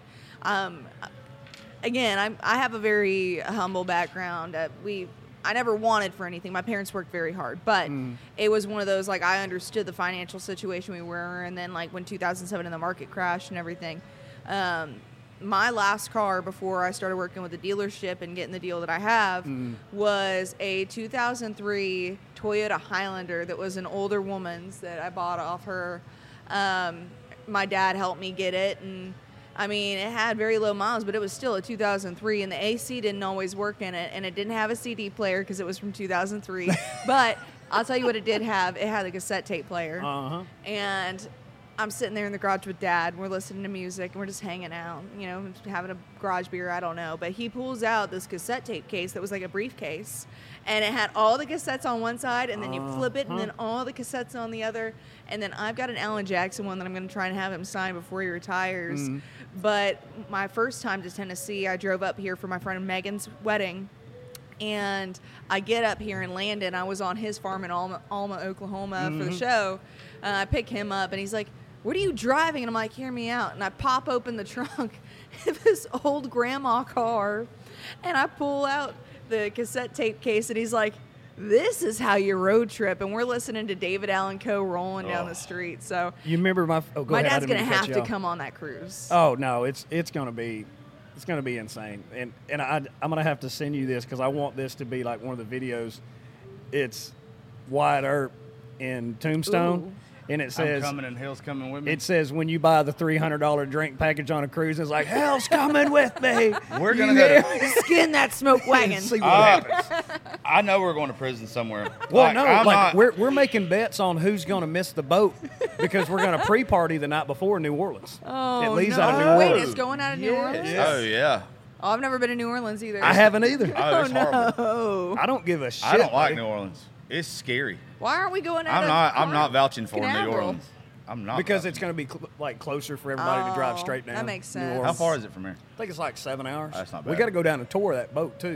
Speaker 5: Again, I have a very humble background. I never wanted for anything. My parents worked very hard, but it was one of those, like, I understood the financial situation we were, and then, like, when 2007 and the market crashed and everything, my last car before I started working with the dealership and getting the deal that I have was a 2003 Toyota Highlander that was an older woman's that I bought off her. My dad helped me get it, and I mean, it had very low miles, but it was still a 2003, and the AC didn't always work in it, and it didn't have a CD player because it was from 2003. But I'll tell you what it did have. It had a cassette tape player.
Speaker 4: Uh-huh.
Speaker 5: And I'm sitting there in the garage with Dad, and we're listening to music, and we're just hanging out, you know, having a garage beer, I don't know. But he pulls out this cassette tape case that was like a briefcase, and it had all the cassettes on one side, and then you flip it, and then all the cassettes on the other. And then I've got an Alan Jackson one that I'm going to try and have him sign before he retires. But my first time to Tennessee, I drove up here for my friend Megan's wedding. And I get up here and Landon, I was on his farm in Alma, Oklahoma for the show. I pick him up, and he's like, "What are you driving?" And I'm like, "Hear me out." And I pop open the trunk of this old grandma car, and I pull out the cassette tape case, and he's like, "This is how you road trip." And we're listening to David Allan Coe rolling down the street. So
Speaker 4: You remember my? Oh, go
Speaker 5: my
Speaker 4: ahead. I
Speaker 5: dad's
Speaker 4: didn't
Speaker 5: going to
Speaker 4: mean cut
Speaker 5: have
Speaker 4: you
Speaker 5: to
Speaker 4: off.
Speaker 5: come on that cruise.
Speaker 4: Oh no, it's gonna be insane, and I'm gonna have to send you this because I want this to be like one of the videos. It's Wyatt Earp in Tombstone,
Speaker 5: Ooh.
Speaker 4: and it says,
Speaker 3: I'm coming and hell's coming with me.
Speaker 4: it says when you buy the $300 drink package on a cruise, it's like, hell's coming with me.
Speaker 3: We're going to go to...
Speaker 5: Skin that smoke wagon.
Speaker 4: See what happens.
Speaker 3: I know we're going to prison somewhere.
Speaker 4: Well, no,
Speaker 3: I'm
Speaker 4: like
Speaker 3: not-
Speaker 4: we're making bets on who's going to miss the boat because we're going to pre-party the night before New Orleans.
Speaker 5: Oh,
Speaker 4: it leaves
Speaker 5: no.
Speaker 4: out of New
Speaker 5: Wait,
Speaker 4: Orleans.
Speaker 5: it's going out of New Orleans?
Speaker 3: Oh, yeah.
Speaker 5: Oh, I've never been to New Orleans either.
Speaker 4: I haven't either.
Speaker 3: Oh, it's horrible.
Speaker 5: Oh.
Speaker 4: I don't give a shit.
Speaker 3: I don't like
Speaker 4: buddy.
Speaker 3: New Orleans. It's scary.
Speaker 5: Why aren't we going out
Speaker 3: I'm not vouching for New
Speaker 5: Canaveral?
Speaker 3: Orleans. I'm not.
Speaker 4: Because
Speaker 3: vouching.
Speaker 4: it's going to be closer for everybody to drive
Speaker 5: Oh,
Speaker 4: straight down.
Speaker 5: that makes
Speaker 4: New
Speaker 5: sense.
Speaker 4: Orleans.
Speaker 3: How far is it from here?
Speaker 4: I think it's like 7 hours.
Speaker 3: That's not
Speaker 4: We
Speaker 3: bad.
Speaker 4: got to go down and tour that boat too.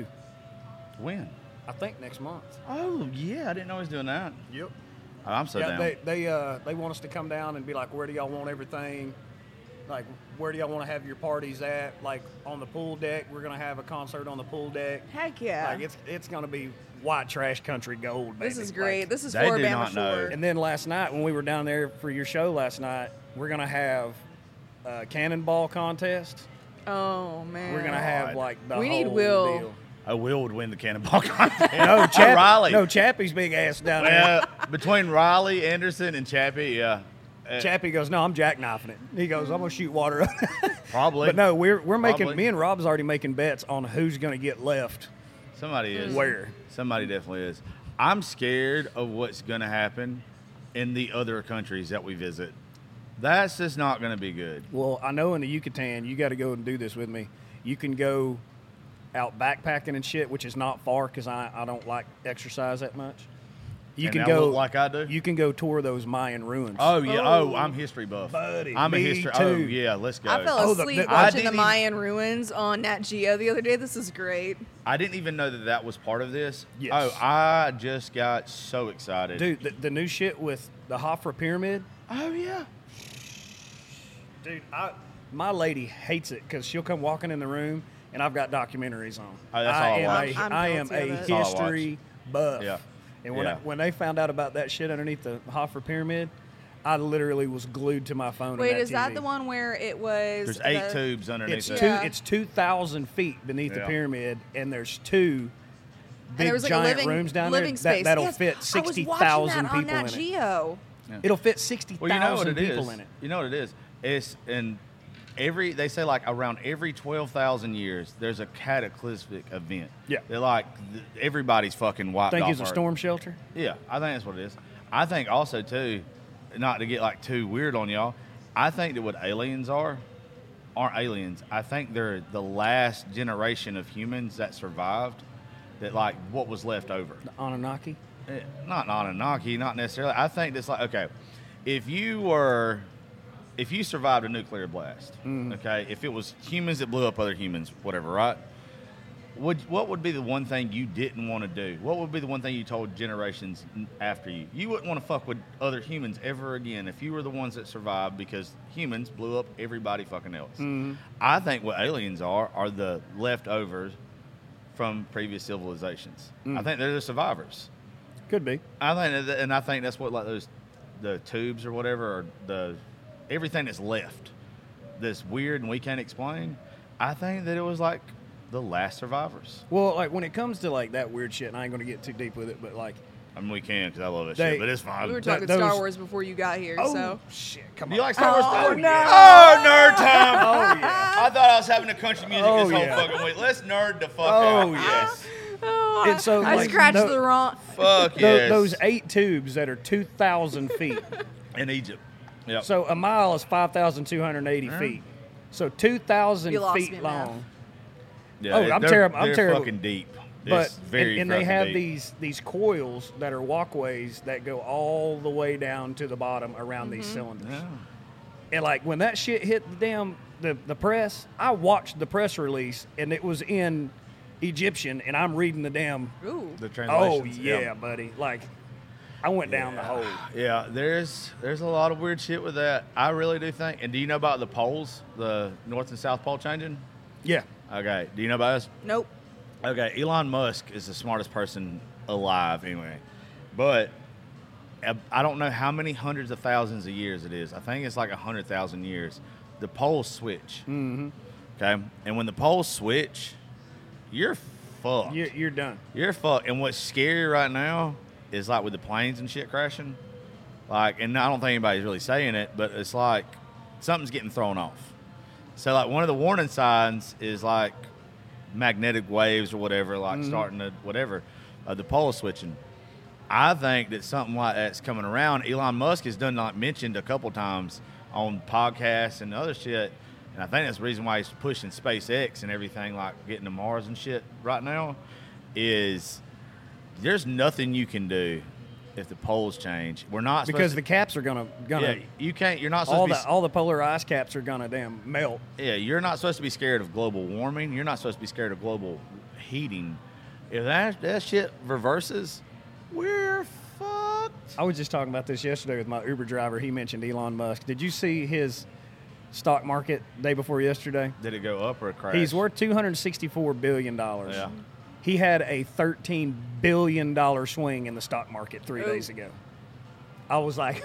Speaker 3: When?
Speaker 4: I think next month.
Speaker 3: Oh, yeah. I didn't know he was doing that.
Speaker 4: Yep.
Speaker 3: Oh, I'm so down.
Speaker 4: They want us to come down and be like, where do y'all want everything? Like, where do y'all want to have your parties at? Like on the pool deck, we're gonna have a concert on the pool deck.
Speaker 5: Heck yeah.
Speaker 4: Like it's gonna be white trash country gold. Baby.
Speaker 5: This is great.
Speaker 4: Like,
Speaker 5: This is
Speaker 3: They do
Speaker 5: Floribama
Speaker 3: not know.
Speaker 5: Shore.
Speaker 4: and then last night when we were down there for your show last night, we're gonna have a cannonball contest.
Speaker 5: Oh man.
Speaker 4: We're gonna have
Speaker 3: God.
Speaker 4: like the
Speaker 5: We need
Speaker 4: whole
Speaker 5: Will.
Speaker 4: deal.
Speaker 3: Will would win the cannonball contest.
Speaker 4: No,
Speaker 3: Riley.
Speaker 4: No, Chappie's big ass down there.
Speaker 3: Well, between Riley, Anderson, and Chappie, yeah.
Speaker 4: Chappie goes, no, I'm jackknifing it. He goes, I'm gonna shoot water up.
Speaker 3: Probably.
Speaker 4: But no, we're making.
Speaker 3: Probably.
Speaker 4: Me and Rob's already making bets on who's gonna get left.
Speaker 3: Somebody is.
Speaker 4: Where?
Speaker 3: Somebody definitely is. I'm scared of what's going to happen in the other countries that we visit. That's just not going to be good.
Speaker 4: Well, I know in the Yucatan, you got to go and do this with me. You can go out backpacking and shit, which is not far because I don't like exercise that much. You
Speaker 3: And
Speaker 4: can
Speaker 3: that
Speaker 4: go
Speaker 3: look like I do?
Speaker 4: You can go tour those Mayan ruins.
Speaker 3: Oh, yeah.
Speaker 5: Oh.
Speaker 3: Oh, I'm history buff.
Speaker 4: Buddy,
Speaker 3: I'm a
Speaker 4: me
Speaker 3: history.
Speaker 4: too.
Speaker 3: Oh, yeah. Let's go.
Speaker 5: I fell
Speaker 4: Oh,
Speaker 5: asleep
Speaker 3: I
Speaker 5: watching the
Speaker 3: didn't
Speaker 5: Mayan ruins on Nat Geo the other day. This is great.
Speaker 3: I didn't even know that that was part of this.
Speaker 4: Yes.
Speaker 3: Oh, I just got so excited.
Speaker 4: Dude, the new shit with the Hofra Pyramid.
Speaker 3: Oh, yeah.
Speaker 4: Dude, my lady hates it because she'll come walking in the room and I've got documentaries on.
Speaker 3: Oh, that's all I watch.
Speaker 4: I am
Speaker 5: guilty
Speaker 4: a
Speaker 5: of it.
Speaker 3: That's all I
Speaker 4: history buff.
Speaker 3: Yeah.
Speaker 4: And when
Speaker 3: Yeah.
Speaker 4: when they found out about that shit underneath the Hofra Pyramid, I literally was glued to my phone.
Speaker 5: Wait,
Speaker 4: and
Speaker 5: is that
Speaker 4: TV.
Speaker 5: the one where it was?
Speaker 3: There's 8
Speaker 5: the-
Speaker 3: tubes underneath
Speaker 4: It's
Speaker 3: it.
Speaker 5: Yeah.
Speaker 4: it's 2,000 feet beneath the
Speaker 3: Yeah.
Speaker 4: pyramid, and there's two
Speaker 5: And
Speaker 4: big
Speaker 5: there was like
Speaker 4: giant
Speaker 5: a living,
Speaker 4: rooms down there
Speaker 5: living space.
Speaker 4: that'll
Speaker 5: Yes,
Speaker 4: fit
Speaker 5: I was
Speaker 4: 60,000
Speaker 5: watching that on
Speaker 4: people
Speaker 5: Nat
Speaker 4: in it.
Speaker 5: Geo.
Speaker 4: It'll fit
Speaker 3: Well,
Speaker 4: 60,000
Speaker 3: you know what it is.
Speaker 4: people in it.
Speaker 3: You know what it is. It's in they say like around every 12,000 years there's a cataclysmic event.
Speaker 4: Yeah.
Speaker 3: They're like everybody's fucking wiped
Speaker 4: Think
Speaker 3: off.
Speaker 4: it's a
Speaker 3: Earth.
Speaker 4: storm shelter?
Speaker 3: Yeah, I think that's what it is. I think also too, not to get like too weird on y'all. I think that what aliens aren't aliens. I think they're the last generation of humans that survived. That like what was left over.
Speaker 4: The Anunnaki?
Speaker 3: Not Anunnaki, not necessarily. I think that's like, okay, if you survived a nuclear blast, okay, if it was humans that blew up other humans, whatever, right? What would be the one thing you didn't want to do? What would be the one thing you told generations after you? You wouldn't want to fuck with other humans ever again if you were the ones that survived because humans blew up everybody fucking else. I think what aliens are the leftovers from previous civilizations. I think they're the survivors.
Speaker 4: Could be.
Speaker 3: I think that's what like the tubes or whatever, or everything that's left, that's weird and we can't explain. I think that it was like the last survivors.
Speaker 4: Well, like when it comes to like that weird shit, and I ain't gonna get too deep with it, but like,
Speaker 3: I mean, we can because I love that
Speaker 4: They-
Speaker 3: shit, but it's fine.
Speaker 5: We were
Speaker 3: Do
Speaker 5: talking
Speaker 4: those-
Speaker 5: Star Wars before you got here, so.
Speaker 4: shit, come
Speaker 3: you
Speaker 4: on.
Speaker 3: like Star Wars?
Speaker 5: Oh,
Speaker 3: too?
Speaker 5: no.
Speaker 3: Oh, nerd time!
Speaker 4: Oh yeah.
Speaker 3: I thought I was having a country music
Speaker 4: Oh,
Speaker 3: this whole
Speaker 4: yeah.
Speaker 3: fucking week. Let's nerd the fuck
Speaker 4: Oh
Speaker 3: out.
Speaker 4: yes.
Speaker 5: Oh,
Speaker 4: And so,
Speaker 5: I
Speaker 4: like,
Speaker 5: scratched
Speaker 4: no-
Speaker 5: the wrong.
Speaker 3: Fuck yes.
Speaker 4: Those 8 tubes that are 2,000 feet.
Speaker 3: in Egypt. Yep.
Speaker 4: So a mile is 5,280 feet. So 2,000
Speaker 5: You lost me
Speaker 4: feet
Speaker 5: at
Speaker 4: long.
Speaker 5: math.
Speaker 3: Yeah,
Speaker 4: Oh, I'm
Speaker 3: they're-
Speaker 4: terrible. I'm
Speaker 3: they're
Speaker 4: terrible.
Speaker 3: fucking deep.
Speaker 4: But
Speaker 3: It's very
Speaker 4: and they
Speaker 3: fucking
Speaker 4: have
Speaker 3: deep.
Speaker 4: these coils that are walkways that go all the way down to the bottom around these cylinders.
Speaker 3: Yeah.
Speaker 4: And like when that shit hit the damn the press, I watched the press release and it was in Egyptian and I'm reading the damn
Speaker 5: Ooh.
Speaker 3: The
Speaker 4: oh
Speaker 3: translations.
Speaker 4: yeah, buddy. Like I went down the hole.
Speaker 3: Yeah, there's a lot of weird shit with that. I really do think. And do you know about the poles, the North and South Pole changing?
Speaker 4: Yeah.
Speaker 3: Okay. Do you know about this?
Speaker 5: Nope.
Speaker 3: Okay, Elon Musk is the smartest person alive anyway. But I don't know how many hundreds of thousands of years it is. I think it's like 100,000 years. The poles switch. Mm-hmm. Okay? And when the poles switch, you're fucked.
Speaker 4: You're done.
Speaker 3: You're fucked. And what's scary right now is like with the planes and shit crashing, Like, and I don't think anybody's really saying it, but it's like something's getting thrown off. So, like, one of the warning signs is like magnetic waves or whatever, like starting to whatever, the pole switching. I think that something like that's coming around. Elon Musk has done like mentioned a couple times on podcasts and other shit, and I think that's the reason why he's pushing SpaceX and everything, like getting to Mars and shit right now, is there's nothing you can do if the poles change. We're not
Speaker 4: because the caps are gonna
Speaker 3: yeah, you can't. You're not supposed to be
Speaker 4: all the polar ice caps are gonna damn melt.
Speaker 3: Yeah, you're not supposed to be scared of global warming. You're not supposed to be scared of global heating. If that shit reverses, we're fucked.
Speaker 4: I was just talking about this yesterday with my Uber driver. He mentioned Elon Musk. Did you see his stock market day before yesterday?
Speaker 3: Did it go up or crash?
Speaker 4: He's worth $264 billion.
Speaker 3: Yeah.
Speaker 4: He had a $13 billion swing in the stock market 3 days ago. I was like,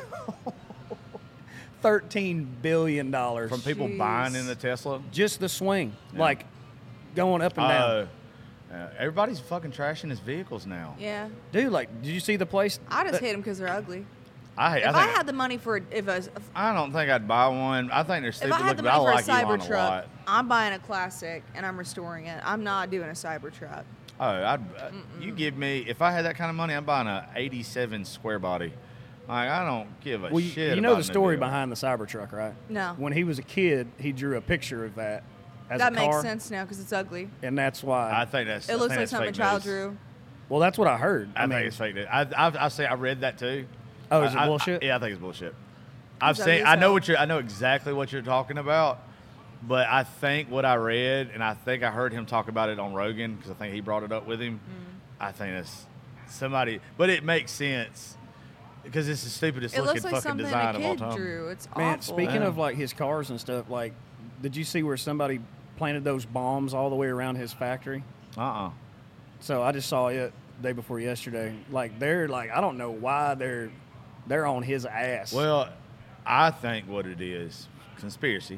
Speaker 4: $13 billion.
Speaker 3: From people buying in the Tesla?
Speaker 4: Just the swing. Like, going up and down.
Speaker 3: Everybody's fucking trashing his vehicles now.
Speaker 5: Yeah.
Speaker 4: Dude, like, did you see the place?
Speaker 5: I just hate them because they're ugly.
Speaker 3: I
Speaker 5: If I had the money for
Speaker 3: I don't think I'd buy one. I think they're
Speaker 5: if
Speaker 3: stupid
Speaker 5: I had the
Speaker 3: looking, but I
Speaker 5: money for a
Speaker 3: like Elon a
Speaker 5: Cybertruck,
Speaker 3: lot.
Speaker 5: I'm buying a classic and I'm restoring it. I'm not doing a Cybertruck.
Speaker 3: Oh, you give me, if I had that kind of money, I'm buying a 87 square body. Like, I don't give a shit
Speaker 4: you know
Speaker 3: about
Speaker 4: the story
Speaker 3: new deal.
Speaker 4: behind the Cybertruck, right?
Speaker 5: No.
Speaker 4: When he was a kid, he drew a picture of that as
Speaker 5: That
Speaker 4: a car.
Speaker 5: makes sense now because it's ugly.
Speaker 4: And that's why.
Speaker 3: I think that's
Speaker 5: It looks
Speaker 3: I think
Speaker 5: like
Speaker 3: that's
Speaker 5: something a
Speaker 3: fake
Speaker 5: child
Speaker 3: news.
Speaker 5: drew.
Speaker 4: Well, that's what I heard.
Speaker 3: I
Speaker 4: mean,
Speaker 3: think it's fake news. I read that too.
Speaker 4: Oh, is it bullshit?
Speaker 3: Yeah, I think it's bullshit.
Speaker 5: It's ugly as
Speaker 3: I know
Speaker 5: hell.
Speaker 3: I know exactly what you're talking about, but I think what I read, and I think I heard him talk about it on Rogan because I think he brought it up with him. I think that's somebody, but it makes sense because it's the stupidest
Speaker 5: It
Speaker 3: looking
Speaker 5: looks like
Speaker 3: fucking
Speaker 5: something
Speaker 3: design
Speaker 5: a
Speaker 3: of all
Speaker 5: kid
Speaker 3: time.
Speaker 5: drew. It's
Speaker 4: Man,
Speaker 5: awful.
Speaker 4: speaking
Speaker 3: Yeah.
Speaker 4: of like his cars and stuff, like, did you see where somebody planted those bombs all the way around his factory? So I just saw it day before yesterday. Like, they're like, I don't know why they're on his ass.
Speaker 3: Well, I think what it is, conspiracy,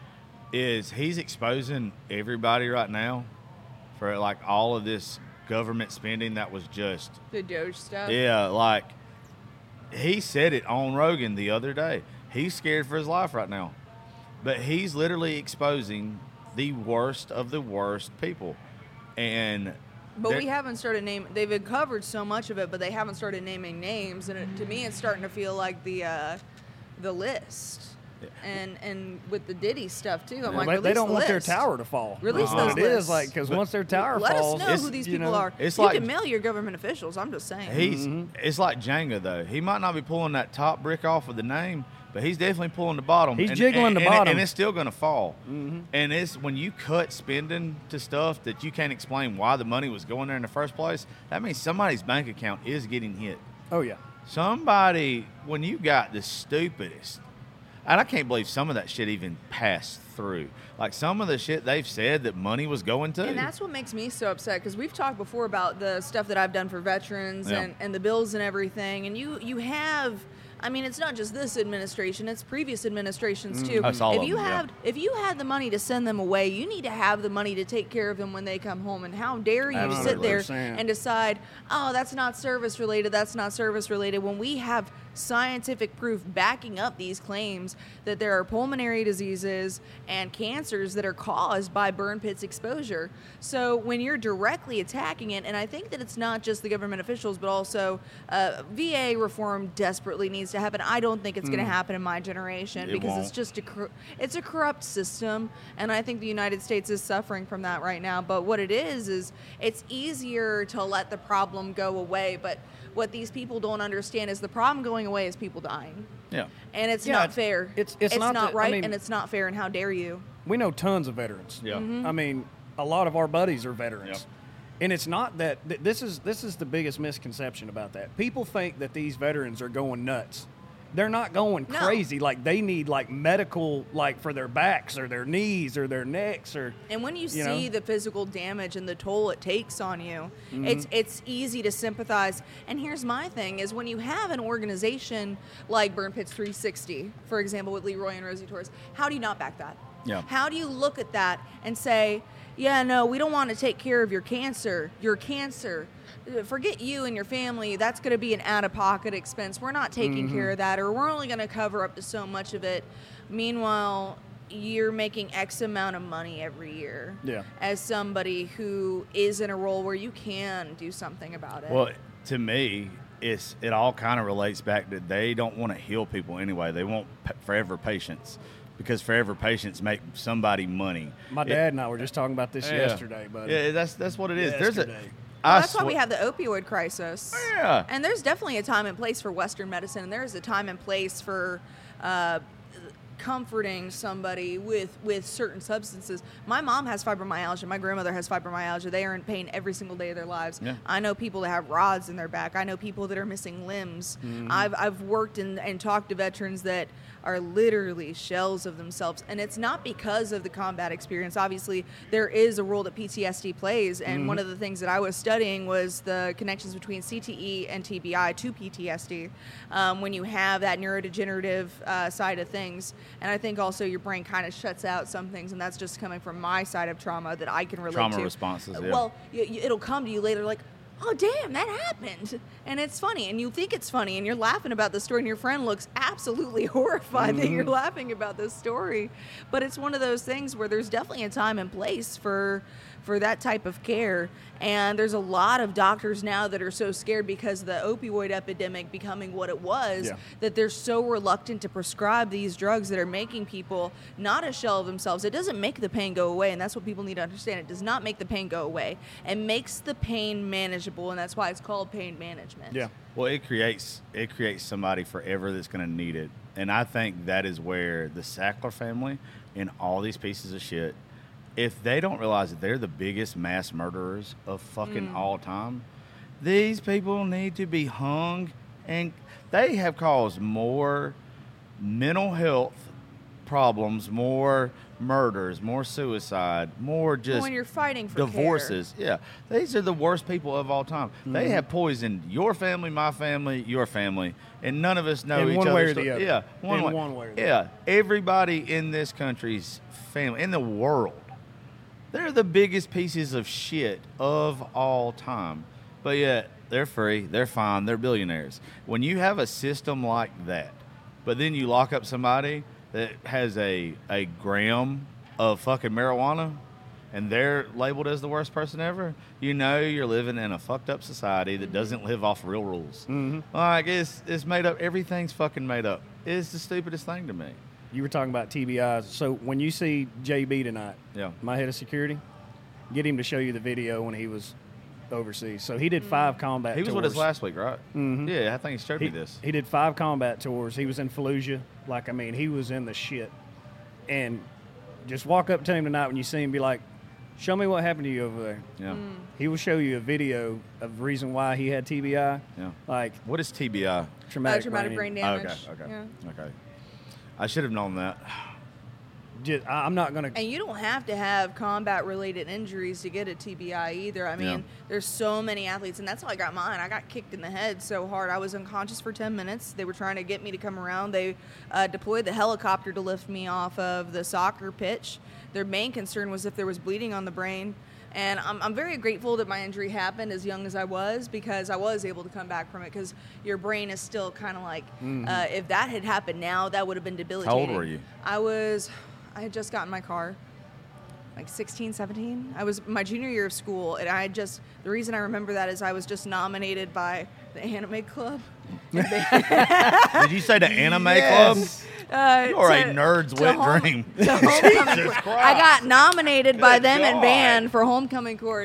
Speaker 3: is he's exposing everybody right now for like all of this government spending that was just,
Speaker 5: The Doge stuff.
Speaker 3: yeah, like he said it on Rogan the other day. He's scared for his life right now, but he's literally exposing the worst of the worst people. And
Speaker 5: But we haven't started naming. They've covered so much of it, but they haven't started naming names. And to me, it's starting to feel like the list. And with the Diddy stuff too, I'm like,
Speaker 4: they
Speaker 5: release
Speaker 4: don't
Speaker 5: the
Speaker 4: want their
Speaker 5: list.
Speaker 4: tower to fall.
Speaker 5: Release
Speaker 4: That's what
Speaker 5: those
Speaker 4: it is,
Speaker 5: lists.
Speaker 4: like, because once their tower
Speaker 5: Let
Speaker 4: falls,
Speaker 5: us know who these people are.
Speaker 3: it's
Speaker 5: you
Speaker 3: like-
Speaker 5: can mail your government officials. I'm just saying.
Speaker 3: He's it's like Jenga though. He might not be pulling that top brick off with the name, but he's definitely pulling the bottom.
Speaker 4: He's jiggling the
Speaker 3: and
Speaker 4: bottom.
Speaker 3: and it's still going to fall. And it's when you cut spending to stuff that you can't explain why the money was going there in the first place. That means somebody's bank account is getting hit.
Speaker 4: oh yeah.
Speaker 3: Somebody, when you got the stupidest, and I can't believe some of that shit even passed through. Like some of the shit they've said that money was going to.
Speaker 5: And that's what makes me so upset because we've talked before about the stuff that I've done for veterans
Speaker 3: Yeah.
Speaker 5: and the bills and everything. And you have, I mean, it's not just this administration; it's previous administrations too.
Speaker 3: That's all
Speaker 5: if
Speaker 3: of
Speaker 5: you
Speaker 3: them, yeah.
Speaker 5: have, if you had the money to send them away, you need to have the money to take care of them when they come home. And how dare you sit there
Speaker 4: 100%.
Speaker 5: and decide, oh, that's not service related, that's not service related, when we have scientific proof backing up these claims that there are pulmonary diseases and cancers that are caused by burn pits exposure. So when you're directly attacking it, and I think that it's not just the government officials, but also VA reform desperately needs to happen. I don't think it's going to happen in my generation
Speaker 3: It
Speaker 5: because
Speaker 3: won't.
Speaker 5: it's just it's a corrupt system, and I think the United States is suffering from that right now. But what it is it's easier to let the problem go away, but what these people don't understand is the problem going away is people dying.
Speaker 3: Yeah.
Speaker 5: And it's
Speaker 4: Yeah,
Speaker 5: not fair.
Speaker 4: it's
Speaker 5: not
Speaker 4: not
Speaker 5: right,
Speaker 4: I mean-
Speaker 5: and it's not fair, and how dare you?
Speaker 4: We know tons of veterans.
Speaker 3: Yeah.
Speaker 4: I mean, a lot of our buddies are veterans.
Speaker 3: Yep.
Speaker 4: And it's not that this is the biggest misconception about that. People think that these veterans are going nuts. They're not going
Speaker 5: No.
Speaker 4: crazy. Like, they need like medical, like, for their backs or their knees or their necks or
Speaker 5: And when you
Speaker 4: You
Speaker 5: see
Speaker 4: know?
Speaker 5: the physical damage and the toll it takes on you,
Speaker 4: Mm-hmm.
Speaker 5: it's easy to sympathize. And here's my thing is when you have an organization like Burn Pits 360, for example, with Leroy and Rosie Torres, how do you not back that?
Speaker 3: Yeah.
Speaker 5: How do you look at that and say, yeah, no, we don't want to take care of your cancer. Your cancer. Forget you and your family. That's going to be an out-of-pocket expense. We're not taking care of that, or we're only going to cover up to so much of it. Meanwhile, you're making X amount of money every year.
Speaker 4: Yeah.
Speaker 5: As somebody who is in a role where you can do something about it.
Speaker 3: Well, to me, it all kind of relates back to they don't want to heal people anyway. They want forever patients, because forever patients make somebody money.
Speaker 4: My dad and I were just talking about this yesterday, but
Speaker 3: yeah, that's what it is.
Speaker 4: Yesterday.
Speaker 5: That's why we have the opioid crisis.
Speaker 3: Yeah.
Speaker 5: And there's definitely a time and place for Western medicine, and there's a time and place for comforting somebody with certain substances. My mom has fibromyalgia. My grandmother has fibromyalgia. They are in pain every single day of their lives.
Speaker 3: Yeah.
Speaker 5: I know people that have rods in their back. I know people that are missing limbs. I've worked and talked to veterans that are literally shells of themselves, and it's not because of the combat experience. Obviously, there is a role that PTSD plays, and one of the things that I was studying was the connections between CTE and TBI to PTSD when you have that neurodegenerative side of things. And I think also your brain kind of shuts out some things, and that's just coming from my side of trauma that I can relate to.
Speaker 3: Trauma responses, yeah.
Speaker 5: Well, it'll come to you later like, oh, damn, that happened. And it's funny, and you think it's funny, and you're laughing about the story, and your friend looks absolutely horrified that you're laughing about this story. But it's one of those things where there's definitely a time and place for that type of care. And there's a lot of doctors now that are so scared because of the opioid epidemic becoming what it was, that they're so reluctant to prescribe these drugs that are making people not a shell of themselves. It doesn't make the pain go away, and that's what people need to understand. It does not make the pain go away. It makes the pain manageable, and that's why it's called pain management.
Speaker 4: Yeah.
Speaker 3: Well, it creates somebody forever that's going to need it. And I think that is where the Sackler family and all these pieces of shit, if they don't realize that they're the biggest mass murderers of fucking all time, these people need to be hung. And they have caused more mental health problems, more murders, more suicide, more just
Speaker 5: when you're fighting for
Speaker 3: divorces.
Speaker 5: care.
Speaker 3: Yeah, these are the worst people of all time. They have poisoned your family, my family, your family, and none of us know
Speaker 4: In
Speaker 3: each
Speaker 4: one
Speaker 3: other.
Speaker 4: way or the other.
Speaker 3: Yeah,
Speaker 4: In one way or the
Speaker 3: yeah, everybody in this country's family, in the world, they're the biggest pieces of shit of all time. But yet they're free, they're fine, they're billionaires. When you have a system like that, but then you lock up somebody that has a gram of fucking marijuana and they're labeled as the worst person ever, you know you're living in a fucked up society that doesn't live off real rules. Like, it's made up. Everything's fucking made up. It's the stupidest thing to me.
Speaker 4: You were talking about TBIs. So when you see JB tonight, my head of security, get him to show you the video when he was overseas. So he did 5 combat tours.
Speaker 3: He was with us last week, right? Yeah, I think he showed me this.
Speaker 4: He did 5 combat tours. He was in Fallujah. He was in the shit. And just walk up to him tonight when you see him, be like, show me what happened to you over there.
Speaker 3: Yeah.
Speaker 4: He will show you a video of the reason why he had TBI.
Speaker 3: Yeah.
Speaker 4: Like,
Speaker 3: what is TBI?
Speaker 5: Traumatic brain damage.
Speaker 3: Okay. I should have known that.
Speaker 4: I'm not going to...
Speaker 5: And you don't have to have combat-related injuries to get a TBI either. I mean, there's so many athletes, and that's how I got mine. I got kicked in the head so hard. I was unconscious for 10 minutes. They were trying to get me to come around. They deployed the helicopter to lift me off of the soccer pitch. Their main concern was if there was bleeding on the brain. And I'm very grateful that my injury happened as young as I was, because I was able to come back from it, because your brain is still kind of like, if that had happened now, that would have been debilitating.
Speaker 3: How old were you?
Speaker 5: I had just gotten my car, like 16, 17. I was my junior year of school, and the reason I remember that is I was just nominated by the Anime Club.
Speaker 3: Did you say the Anime Club? You're a nerd's wet dream.
Speaker 5: Jesus Christ. I got nominated by them and banned for homecoming court.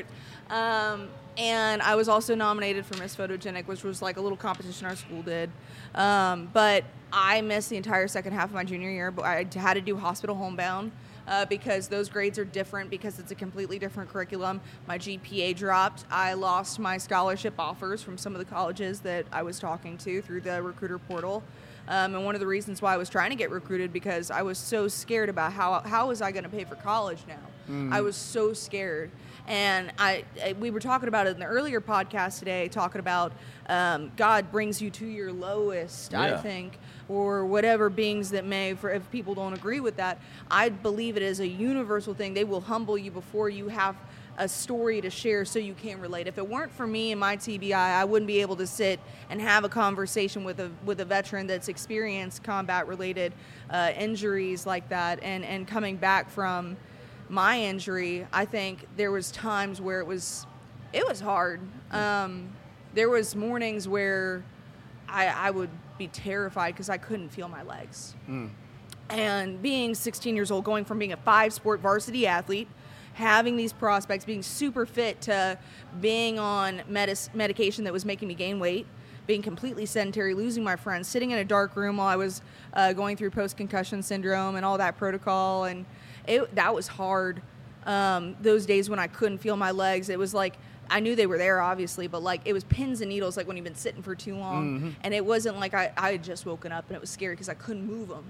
Speaker 5: And I was also nominated for Miss Photogenic, which was like a little competition our school did. But I missed the entire second half of my junior year, but I had to do hospital homebound because those grades are different, because it's a completely different curriculum. My GPA dropped. I lost my scholarship offers from some of the colleges that I was talking to through the recruiter portal. And one of the reasons why I was trying to get recruited, because I was so scared about how was I going to pay for college now. I was so scared. And we were talking about it in the earlier podcast today, talking about God brings you to your lowest, I think, or whatever beings that may, if people don't agree with that. I believe it is a universal thing. They will humble you before you have a story to share so you can relate. If it weren't for me and my TBI, I wouldn't be able to sit and have a conversation with a veteran that's experienced combat-related injuries like that, and coming back from my injury. I think there was times where it was hard. There was mornings where I would be terrified because I couldn't feel my legs. And being 16 years old, going from being a 5-sport varsity athlete, having these prospects, being super fit, to being on medication that was making me gain weight, being completely sedentary, losing my friends, sitting in a dark room while I was going through post-concussion syndrome and all that protocol. And that was hard. Those days when I couldn't feel my legs, it was like, I knew they were there, obviously, but like it was pins and needles, like when you've been sitting for too long. And it wasn't like I had just woken up and it was scary because I couldn't move them.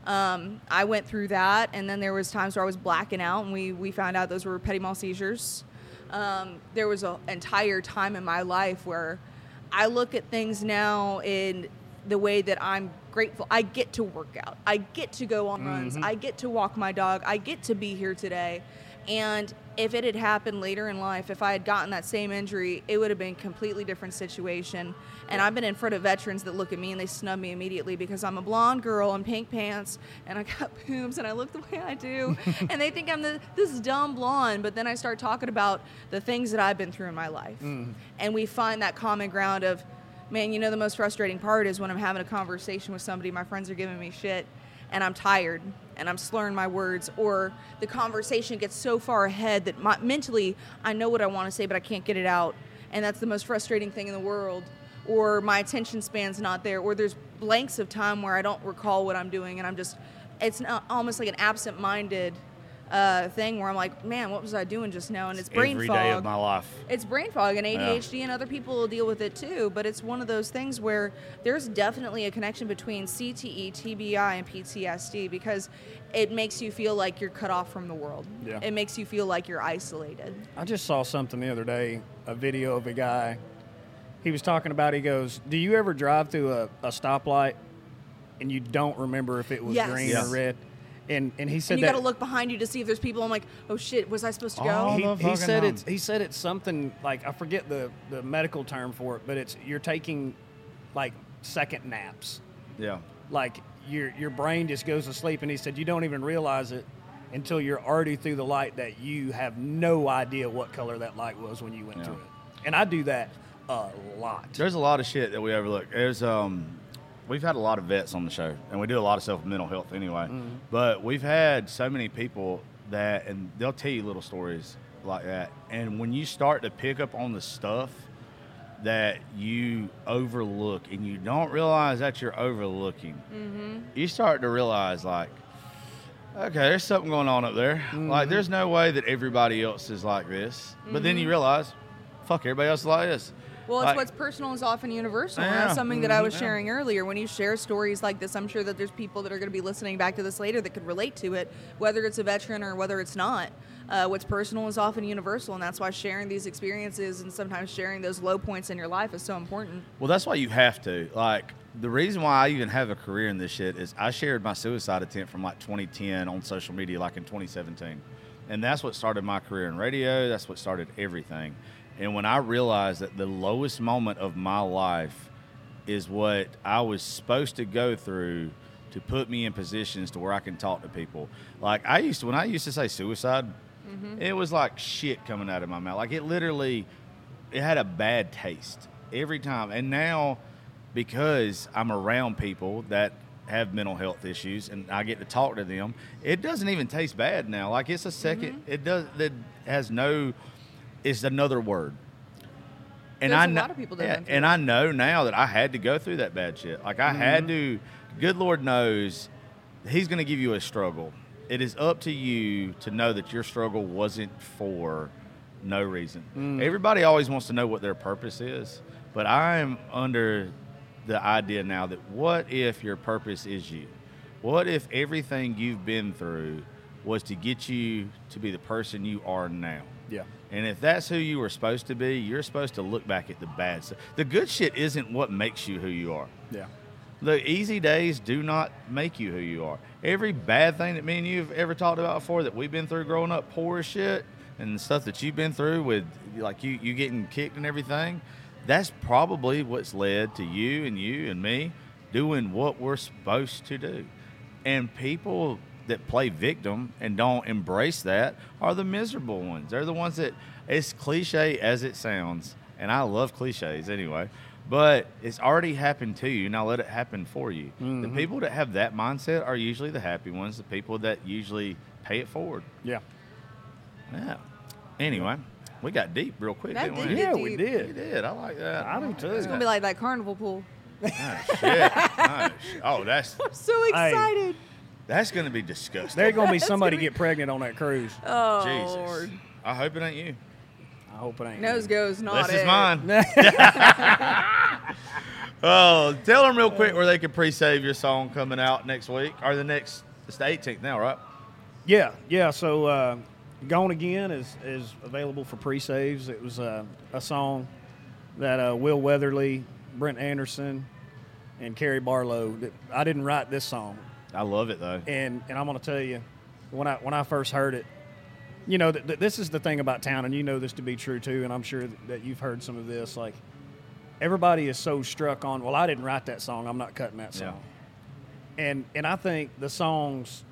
Speaker 5: I went through that, and then there was times where I was blacking out, and we found out those were petit mal seizures. There was an entire time in my life where I look at things now in the way that I'm grateful. I get to work out. I get to go on runs. I get to walk my dog. I get to be here today. And if it had happened later in life, if I had gotten that same injury, it would have been a completely different situation. And I've been in front of veterans that look at me and they snub me immediately because I'm a blonde girl in pink pants and I got boobs and I look the way I do. And they think I'm this dumb blonde. But then I start talking about the things that I've been through in my life. And we find that common ground of, man, the most frustrating part is when I'm having a conversation with somebody, my friends are giving me shit, and I'm tired, and I'm slurring my words, or the conversation gets so far ahead that mentally I know what I want to say, but I can't get it out, and that's the most frustrating thing in the world. Or my attention span's not there, or there's blanks of time where I don't recall what I'm doing, and it's almost like an absent-minded thing where I'm like, man, what was I doing just now? And it's brain fog.
Speaker 3: Every day of my life.
Speaker 5: It's brain fog, and ADHD, and other people will deal with it too. But it's one of those things where there's definitely a connection between CTE, TBI, and PTSD, because it makes you feel like you're cut off from the world.
Speaker 4: Yeah.
Speaker 5: It makes you feel like you're isolated.
Speaker 4: I just saw something the other day, a video of a guy. He was talking about, he goes, do you ever drive through a stoplight and you don't remember if it was green or red? And he said
Speaker 5: and you got to look behind you to see if there's people. I'm like, oh shit, was I supposed to go?
Speaker 4: He said it's something like, I forget the medical term for it, but you're taking like second naps.
Speaker 3: Yeah.
Speaker 4: Like your brain just goes to sleep, and he said you don't even realize it until you're already through the light that you have no idea what color that light was when you went through it. And I do that a lot.
Speaker 3: There's a lot of shit that we overlook. There's we've had a lot of vets on the show, and we do a lot of stuff with mental health anyway. But we've had so many people that, and they'll tell you little stories like that. And when you start to pick up on the stuff that you overlook and you don't realize that you're overlooking, you start to realize, like, okay, there's something going on up there. Like, there's no way that everybody else is like this. But then you realize, fuck, everybody else is like this.
Speaker 5: Well, it's what's personal is often universal. And that's something that I was sharing earlier. When you share stories like this, I'm sure that there's people that are going to be listening back to this later that could relate to it, whether it's a veteran or whether it's not. What's personal is often universal, and that's why sharing these experiences and sometimes sharing those low points in your life is so important.
Speaker 3: Well, that's why you have to. Like, the reason why I even have a career in this shit is I shared my suicide attempt from like 2010 on social media, like in 2017. And that's what started my career in radio. That's what started everything. And when I realized that the lowest moment of my life is what I was supposed to go through to put me in positions to where I can talk to people. Like, when I used to say suicide, it was like shit coming out of my mouth. Like, it had a bad taste every time. And now, because I'm around people that have mental health issues and I get to talk to them, it doesn't even taste bad now. Like, it's a second, it's another word. And
Speaker 5: There's a lot of people that went through
Speaker 3: and I know now that I had to go through that bad shit. Like, I had to. Good Lord knows He's going to give you a struggle. It is up to you to know that your struggle wasn't for no reason. Everybody always wants to know what their purpose is, but I am under the idea now that what if your purpose is you? What if everything you've been through was to get you to be the person you are now?
Speaker 4: Yeah.
Speaker 3: And if that's who you were supposed to be, you're supposed to look back at the bad stuff. The good shit isn't what makes you who you are.
Speaker 4: Yeah.
Speaker 3: The easy days do not make you who you are. Every bad thing that me and you have ever talked about before that we've been through growing up, poor as shit, and the stuff that you've been through with like you getting kicked and everything, that's probably what's led to you and me doing what we're supposed to do. And people that play victim and don't embrace that are the miserable ones. They're the ones that, as cliche as it sounds, and I love cliches anyway, but it's already happened to you. Now let it happen for you.
Speaker 4: Mm-hmm.
Speaker 3: The people that have that mindset are usually the happy ones, the people that usually pay it forward.
Speaker 4: Yeah.
Speaker 3: Yeah. Anyway, we got deep real quick,
Speaker 5: That
Speaker 3: didn't
Speaker 5: did
Speaker 3: we?
Speaker 5: get
Speaker 4: Yeah,
Speaker 5: deep.
Speaker 4: we
Speaker 3: We
Speaker 4: did.
Speaker 3: did. I like that.
Speaker 4: I do too.
Speaker 5: It's gonna be like that carnival pool.
Speaker 3: Oh, shit. Oh, shit. Oh, that's
Speaker 5: I'm so excited.
Speaker 3: going to be disgusting.
Speaker 4: There's going to be
Speaker 5: That's
Speaker 4: somebody
Speaker 5: gonna be-
Speaker 4: get pregnant on that cruise.
Speaker 5: Oh
Speaker 3: Jesus.
Speaker 5: Lord.
Speaker 3: I hope it ain't you.
Speaker 4: I hope it ain't.
Speaker 5: Nose goes not
Speaker 3: This is
Speaker 5: it.
Speaker 3: mine. Oh, tell them real quick where they can pre-save your song coming out next week or it's the 18th now, right?
Speaker 4: Yeah. So, Gone Again is available for pre-saves. It was a song that Will Weatherly, Brent Anderson, and Kerry Barlow. I didn't write this song,
Speaker 3: I love it though.
Speaker 4: and I'm going to tell you, when I first heard it, you know, this is the thing about town, and you know this to be true too, and I'm sure that you've heard some of this. Like, everybody is so struck on, well, I didn't write that song, I'm not cutting that song.
Speaker 3: Yeah.
Speaker 4: And I think the songs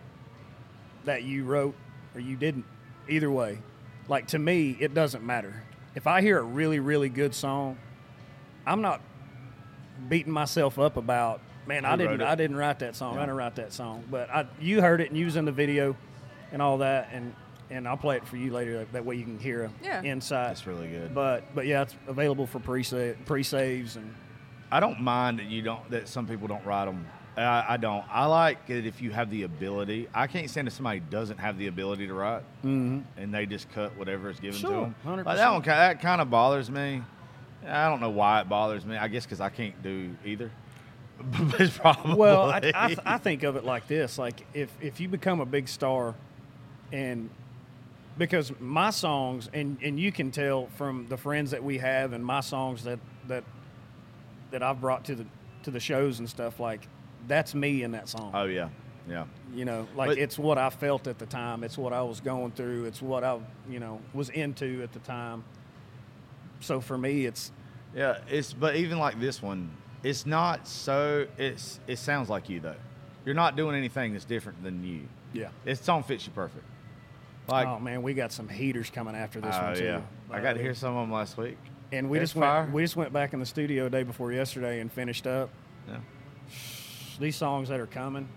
Speaker 4: that you wrote or you didn't, either way, like, to me, it doesn't matter. If I hear a really, really good song, I'm not beating myself up about, man, I
Speaker 3: wrote it?
Speaker 4: didn't write that song.
Speaker 3: Yeah.
Speaker 4: I didn't write that song. But you heard it, and you was in the video and all that, and I'll play it for you later. That way you can hear a
Speaker 5: Yeah.
Speaker 4: insight.
Speaker 3: That's really good.
Speaker 4: But yeah, it's available for pre-saves and
Speaker 3: I don't mind that some people don't write them. I don't. I like it if you have the ability. I can't stand if somebody doesn't have the ability to write, and they just cut whatever is given to
Speaker 4: Sure,
Speaker 3: them.
Speaker 4: 100%.
Speaker 3: Like that kind of bothers me. I don't know why it bothers me. I guess because I can't do either. It's probably
Speaker 4: Well, I think of it like this: like if you become a big star, and because my songs, and you can tell from the friends that we have and my songs that I've brought to the shows and stuff, like, that's me in that song.
Speaker 3: Oh yeah, yeah.
Speaker 4: You know, like,
Speaker 3: But-
Speaker 4: it's what I felt at the time. It's what I was going through. It's what I was into at the time. So for me, it's
Speaker 3: Yeah, but even like this one, it's not so. It sounds like you though. You're not doing anything that's different than you.
Speaker 4: yeah.
Speaker 3: This song fits you perfect. Like,
Speaker 4: Oh man, we got some heaters coming after this one too.
Speaker 3: yeah, I got to hear some of them last week.
Speaker 4: And we
Speaker 3: It's
Speaker 4: just
Speaker 3: fire.
Speaker 4: went back in the studio the day before yesterday and finished up
Speaker 3: Yeah,
Speaker 4: these songs that are coming.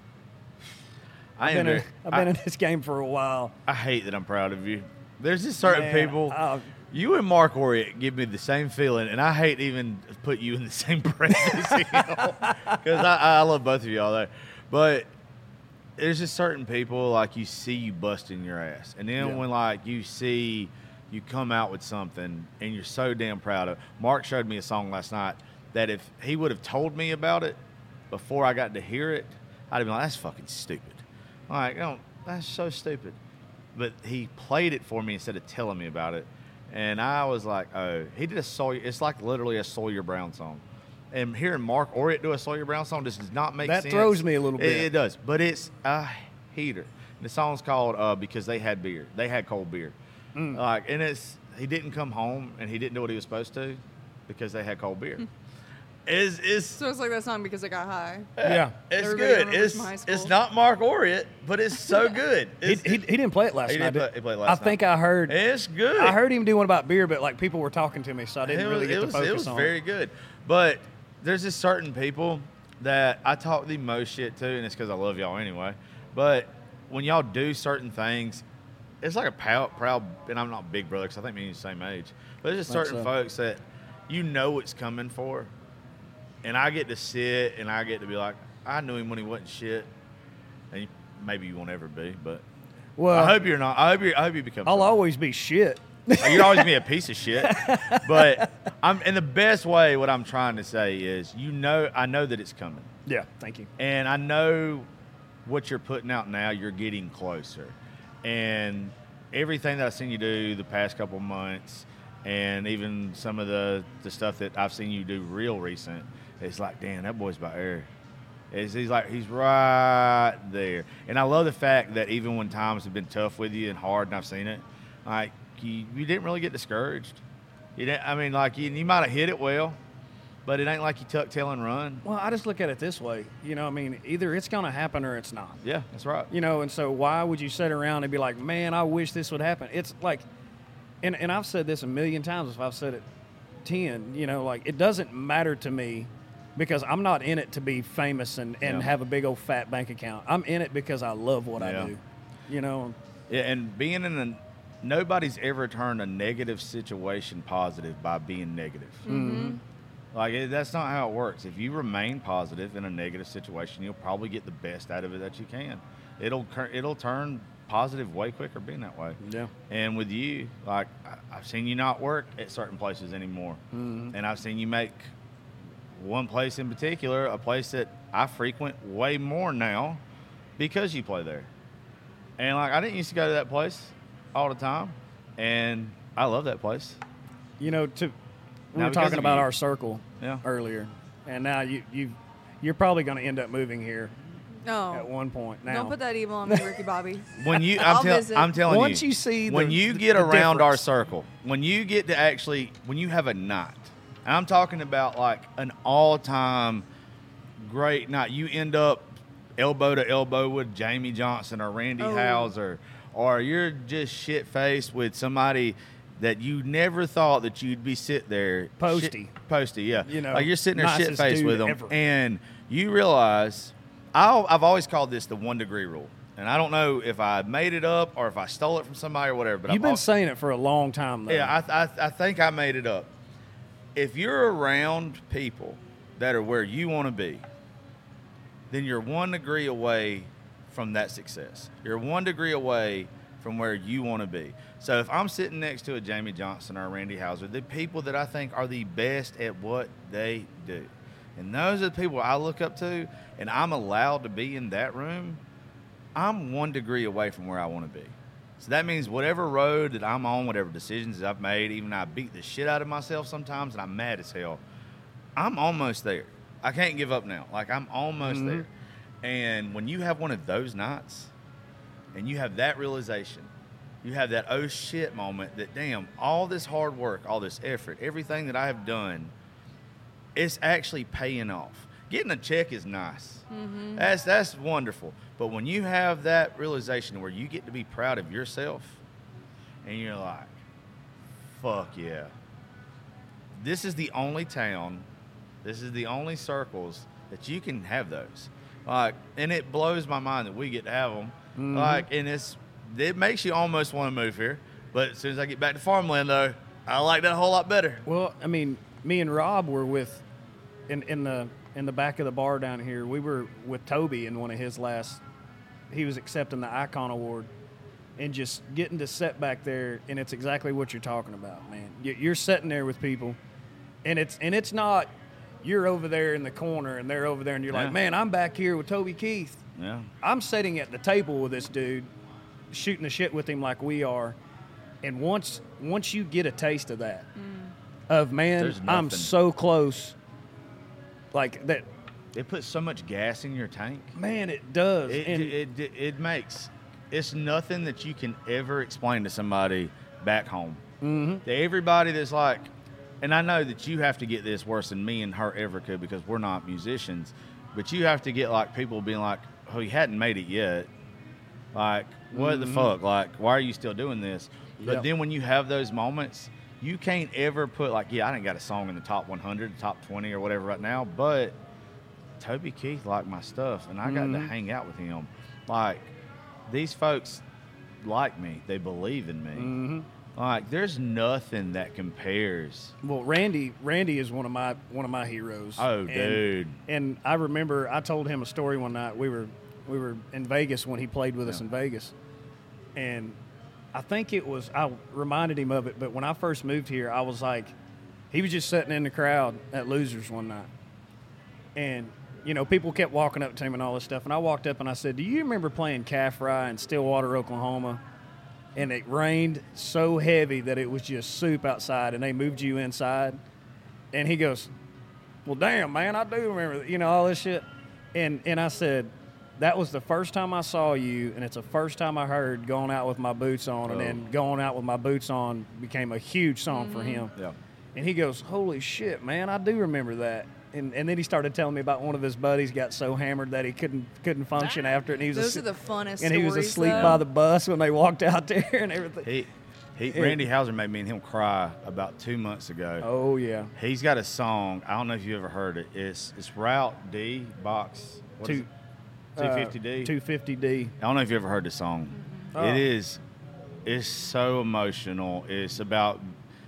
Speaker 3: I
Speaker 4: I've
Speaker 3: am.
Speaker 4: been in this game for a while.
Speaker 3: I hate that I'm proud of you. There's just certain
Speaker 4: Man,
Speaker 3: people. You and Mark Oriot give me the same feeling, and I hate even put you in the same breath as him because I love both of y'all there. But there's just certain people, like, you see you busting your ass, and then
Speaker 4: Yeah.
Speaker 3: when, like, you see you come out with something and you're so damn proud of. Mark showed me a song last night that if he would have told me about it before I got to hear it, I'd have been like, that's fucking stupid. I'm like, no, that's so stupid. But he played it for me instead of telling me about it. And I was like, oh, he did a Sawyer. It's like literally a Sawyer Brown song. And hearing Mark Oriot do a Sawyer Brown song just does not make
Speaker 4: That
Speaker 3: sense.
Speaker 4: throws me a little bit.
Speaker 3: It does. But it's a heater. The song's called Because They Had Beer. They had cold beer. And he didn't come home and he didn't do what he was supposed to because they had cold beer. It's
Speaker 5: So it's like that song Because I Got High.
Speaker 4: Yeah.
Speaker 3: it's
Speaker 5: Everybody
Speaker 3: good.
Speaker 5: remembers from high school.
Speaker 3: It's not Mark Oriot, but it's so good.
Speaker 4: He
Speaker 3: It's,
Speaker 4: didn't play it last
Speaker 3: He
Speaker 4: night.
Speaker 3: didn't play it last
Speaker 4: I think
Speaker 3: night.
Speaker 4: I heard.
Speaker 3: it's good.
Speaker 4: I heard him do one about beer, but like people were talking to me, so I didn't really get to focus
Speaker 3: it was
Speaker 4: on.
Speaker 3: very good. But there's just certain people that I talk the most shit to, and it's because I love y'all anyway. But when y'all do certain things, it's like a proud, and I'm not big brother because I think me and you the same age. But there's just
Speaker 4: Think
Speaker 3: certain
Speaker 4: so.
Speaker 3: folks that you know it's coming for, and I get to sit and I get to be like, I knew him when he wasn't shit, and maybe you won't ever be, but
Speaker 4: Well,
Speaker 3: I hope you're not. I hope you become.
Speaker 4: I'll
Speaker 3: something.
Speaker 4: always be shit.
Speaker 3: Like, you're always gonna be a piece of shit. But I'm in the best way. What I'm trying to say is, I know that it's coming,
Speaker 4: Yeah, thank you.
Speaker 3: and I know what you're putting out now. You're getting closer, and everything that I've seen you do the past couple months, and even some of the stuff that I've seen you do real recent, it's like, damn, that boy's about there. He's right there. And I love the fact that even when times have been tough with you and hard, and I've seen it, like, you didn't really get discouraged. You didn't, I mean, like, you might have hit it well, but it ain't like you tuck tail and run.
Speaker 4: Well, I just look at it this way. I mean, either it's going to happen or it's not.
Speaker 3: Yeah, that's right.
Speaker 4: And so why would you sit around and be like, man, I wish this would happen? It's like, and I've said this a million times, if I've said it 10, like, it doesn't matter to me because I'm not in it to be famous and have a big old fat bank account. I'm in it because I love what I do,
Speaker 3: Yeah, and being nobody's ever turned a negative situation positive by being negative.
Speaker 5: Mm-hmm.
Speaker 3: Like, that's not how it works. If you remain positive in a negative situation, you'll probably get the best out of it that you can. It'll turn positive way quicker being that way.
Speaker 4: Yeah.
Speaker 3: And with you, like, I've seen you not work at certain places anymore.
Speaker 4: Mm-hmm.
Speaker 3: And I've seen you make one place in particular, a place that I frequent way more now because you play there. And, like, I didn't used to go to that place all the time, and I love that place.
Speaker 4: We
Speaker 3: Now,
Speaker 4: were
Speaker 3: because
Speaker 4: talking
Speaker 3: of
Speaker 4: about
Speaker 3: you.
Speaker 4: our circle earlier, and now you're probably going to end up moving here at
Speaker 5: No.
Speaker 4: one point. Now,
Speaker 5: Don't put that evil on me, Ricky Bobby.
Speaker 3: When you,
Speaker 5: I'll visit.
Speaker 3: I'm telling you,
Speaker 4: once you see
Speaker 3: when
Speaker 4: the-
Speaker 3: you
Speaker 4: the-
Speaker 3: get
Speaker 4: the
Speaker 3: around our
Speaker 4: difference.
Speaker 3: circle, when you get to when you have a night, and I'm talking about like an all-time great night, you end up elbow to elbow with Jamie Johnson or Randy Hauser, or you're just shit-faced with somebody that you never thought that you'd be sit there.
Speaker 4: Posty.
Speaker 3: Posty, yeah.
Speaker 4: You know,
Speaker 3: like you're sitting there
Speaker 4: nicest
Speaker 3: shit-faced
Speaker 4: dude
Speaker 3: with them,
Speaker 4: ever.
Speaker 3: and you realize, I've always called this the 1 degree rule. And I don't know if I made it up or if I stole it from somebody or whatever. But
Speaker 4: You've been saying it for a long time, though.
Speaker 3: yeah, I think I made it up. If you're around people that are where you want to be, then you're 1 degree away from that success. You're 1 degree away from where you want to be. So if I'm sitting next to a Jamie Johnson or a Randy Hauser, the people that I think are the best at what they do, and those are the people I look up to, and I'm allowed to be in that room, I'm 1 degree away from where I want to be. So that means whatever road that I'm on, whatever decisions that I've made, even I beat the shit out of myself sometimes and I'm mad as hell, I'm almost there. I can't give up now. Like, I'm almost there. And when you have one of those nights and you have that realization, you have that oh shit moment that, damn, all this hard work, all this effort, everything that I have done, it's actually paying off. Getting a check is nice. That's wonderful. But when you have that realization where you get to be proud of yourself and you're like, fuck yeah. This is the only town, this is the only circles that you can have those. Like, and it blows my mind that we get to have them. Like, and it makes you almost want to move here. But as soon as I get back to farmland, though, I like that a whole lot better.
Speaker 4: Well, I mean, me and Rob were in the back of the bar down here. We were with Toby in one of his last. He was accepting the Icon Award, and just getting to sit back there, and it's exactly what you're talking about, man. You're sitting there with people, and it's not. You're over there in the corner, and they're over there, and you're like, man, I'm back here with Toby Keith.
Speaker 3: Yeah.
Speaker 4: I'm sitting at the table with this dude, shooting the shit with him like we are. And once you get a taste of that, of, man,
Speaker 3: There's
Speaker 4: I'm
Speaker 3: nothing.
Speaker 4: so close, like that,
Speaker 3: It puts so much gas in your tank.
Speaker 4: man, it does.
Speaker 3: It makes, it's nothing that you can ever explain to somebody back home. To everybody that's like, and I know that you have to get this worse than me and her ever could because we're not musicians, but you have to get like people being like, oh, you hadn't made it yet. Like, what the fuck? Like, why are you still doing this? But
Speaker 4: Yep.
Speaker 3: then when you have those moments, you can't ever put like, yeah, I didn't got a song in the top 100, top 20 or whatever right now, but Toby Keith liked my stuff, and I got to hang out with him. Like, these folks like me. They believe in me. Like, there's nothing that compares.
Speaker 4: Well, Randy is one of my heroes.
Speaker 3: Oh, dude.
Speaker 4: And I remember I told him a story one night. We were in Vegas when he played with us in Vegas, and I think it was, I reminded him of it, but when I first moved here, I was like, he was just sitting in the crowd at Losers one night. And, you know, people kept walking up to him and all this stuff. And I walked up and I said, do you remember playing Calf Rye in Stillwater, Oklahoma? And it rained so heavy that it was just soup outside, and they moved you inside. And he goes, well, damn, man, I do remember that, you know, all this shit. And I said, that was the first time I saw you, and it's the first time I heard Going Out With My Boots On, and then Going Out With My Boots On became a huge song for him.
Speaker 3: Yeah.
Speaker 4: And he goes, holy shit, man, I do remember that. And then he started telling me about one of his buddies got so hammered that he couldn't function after it. And he was
Speaker 5: Those are the funnest
Speaker 4: And he was
Speaker 5: stories,
Speaker 4: asleep
Speaker 5: though.
Speaker 4: by the bus when they walked out there and everything.
Speaker 3: Randy Houser made me and him cry about 2 months ago.
Speaker 4: Oh, yeah.
Speaker 3: He's got a song. I don't know if you ever heard it. It's Route D box. What is it? 250D.
Speaker 4: 250D.
Speaker 3: I don't know if you ever heard the song.
Speaker 4: Oh.
Speaker 3: It's so emotional. It's about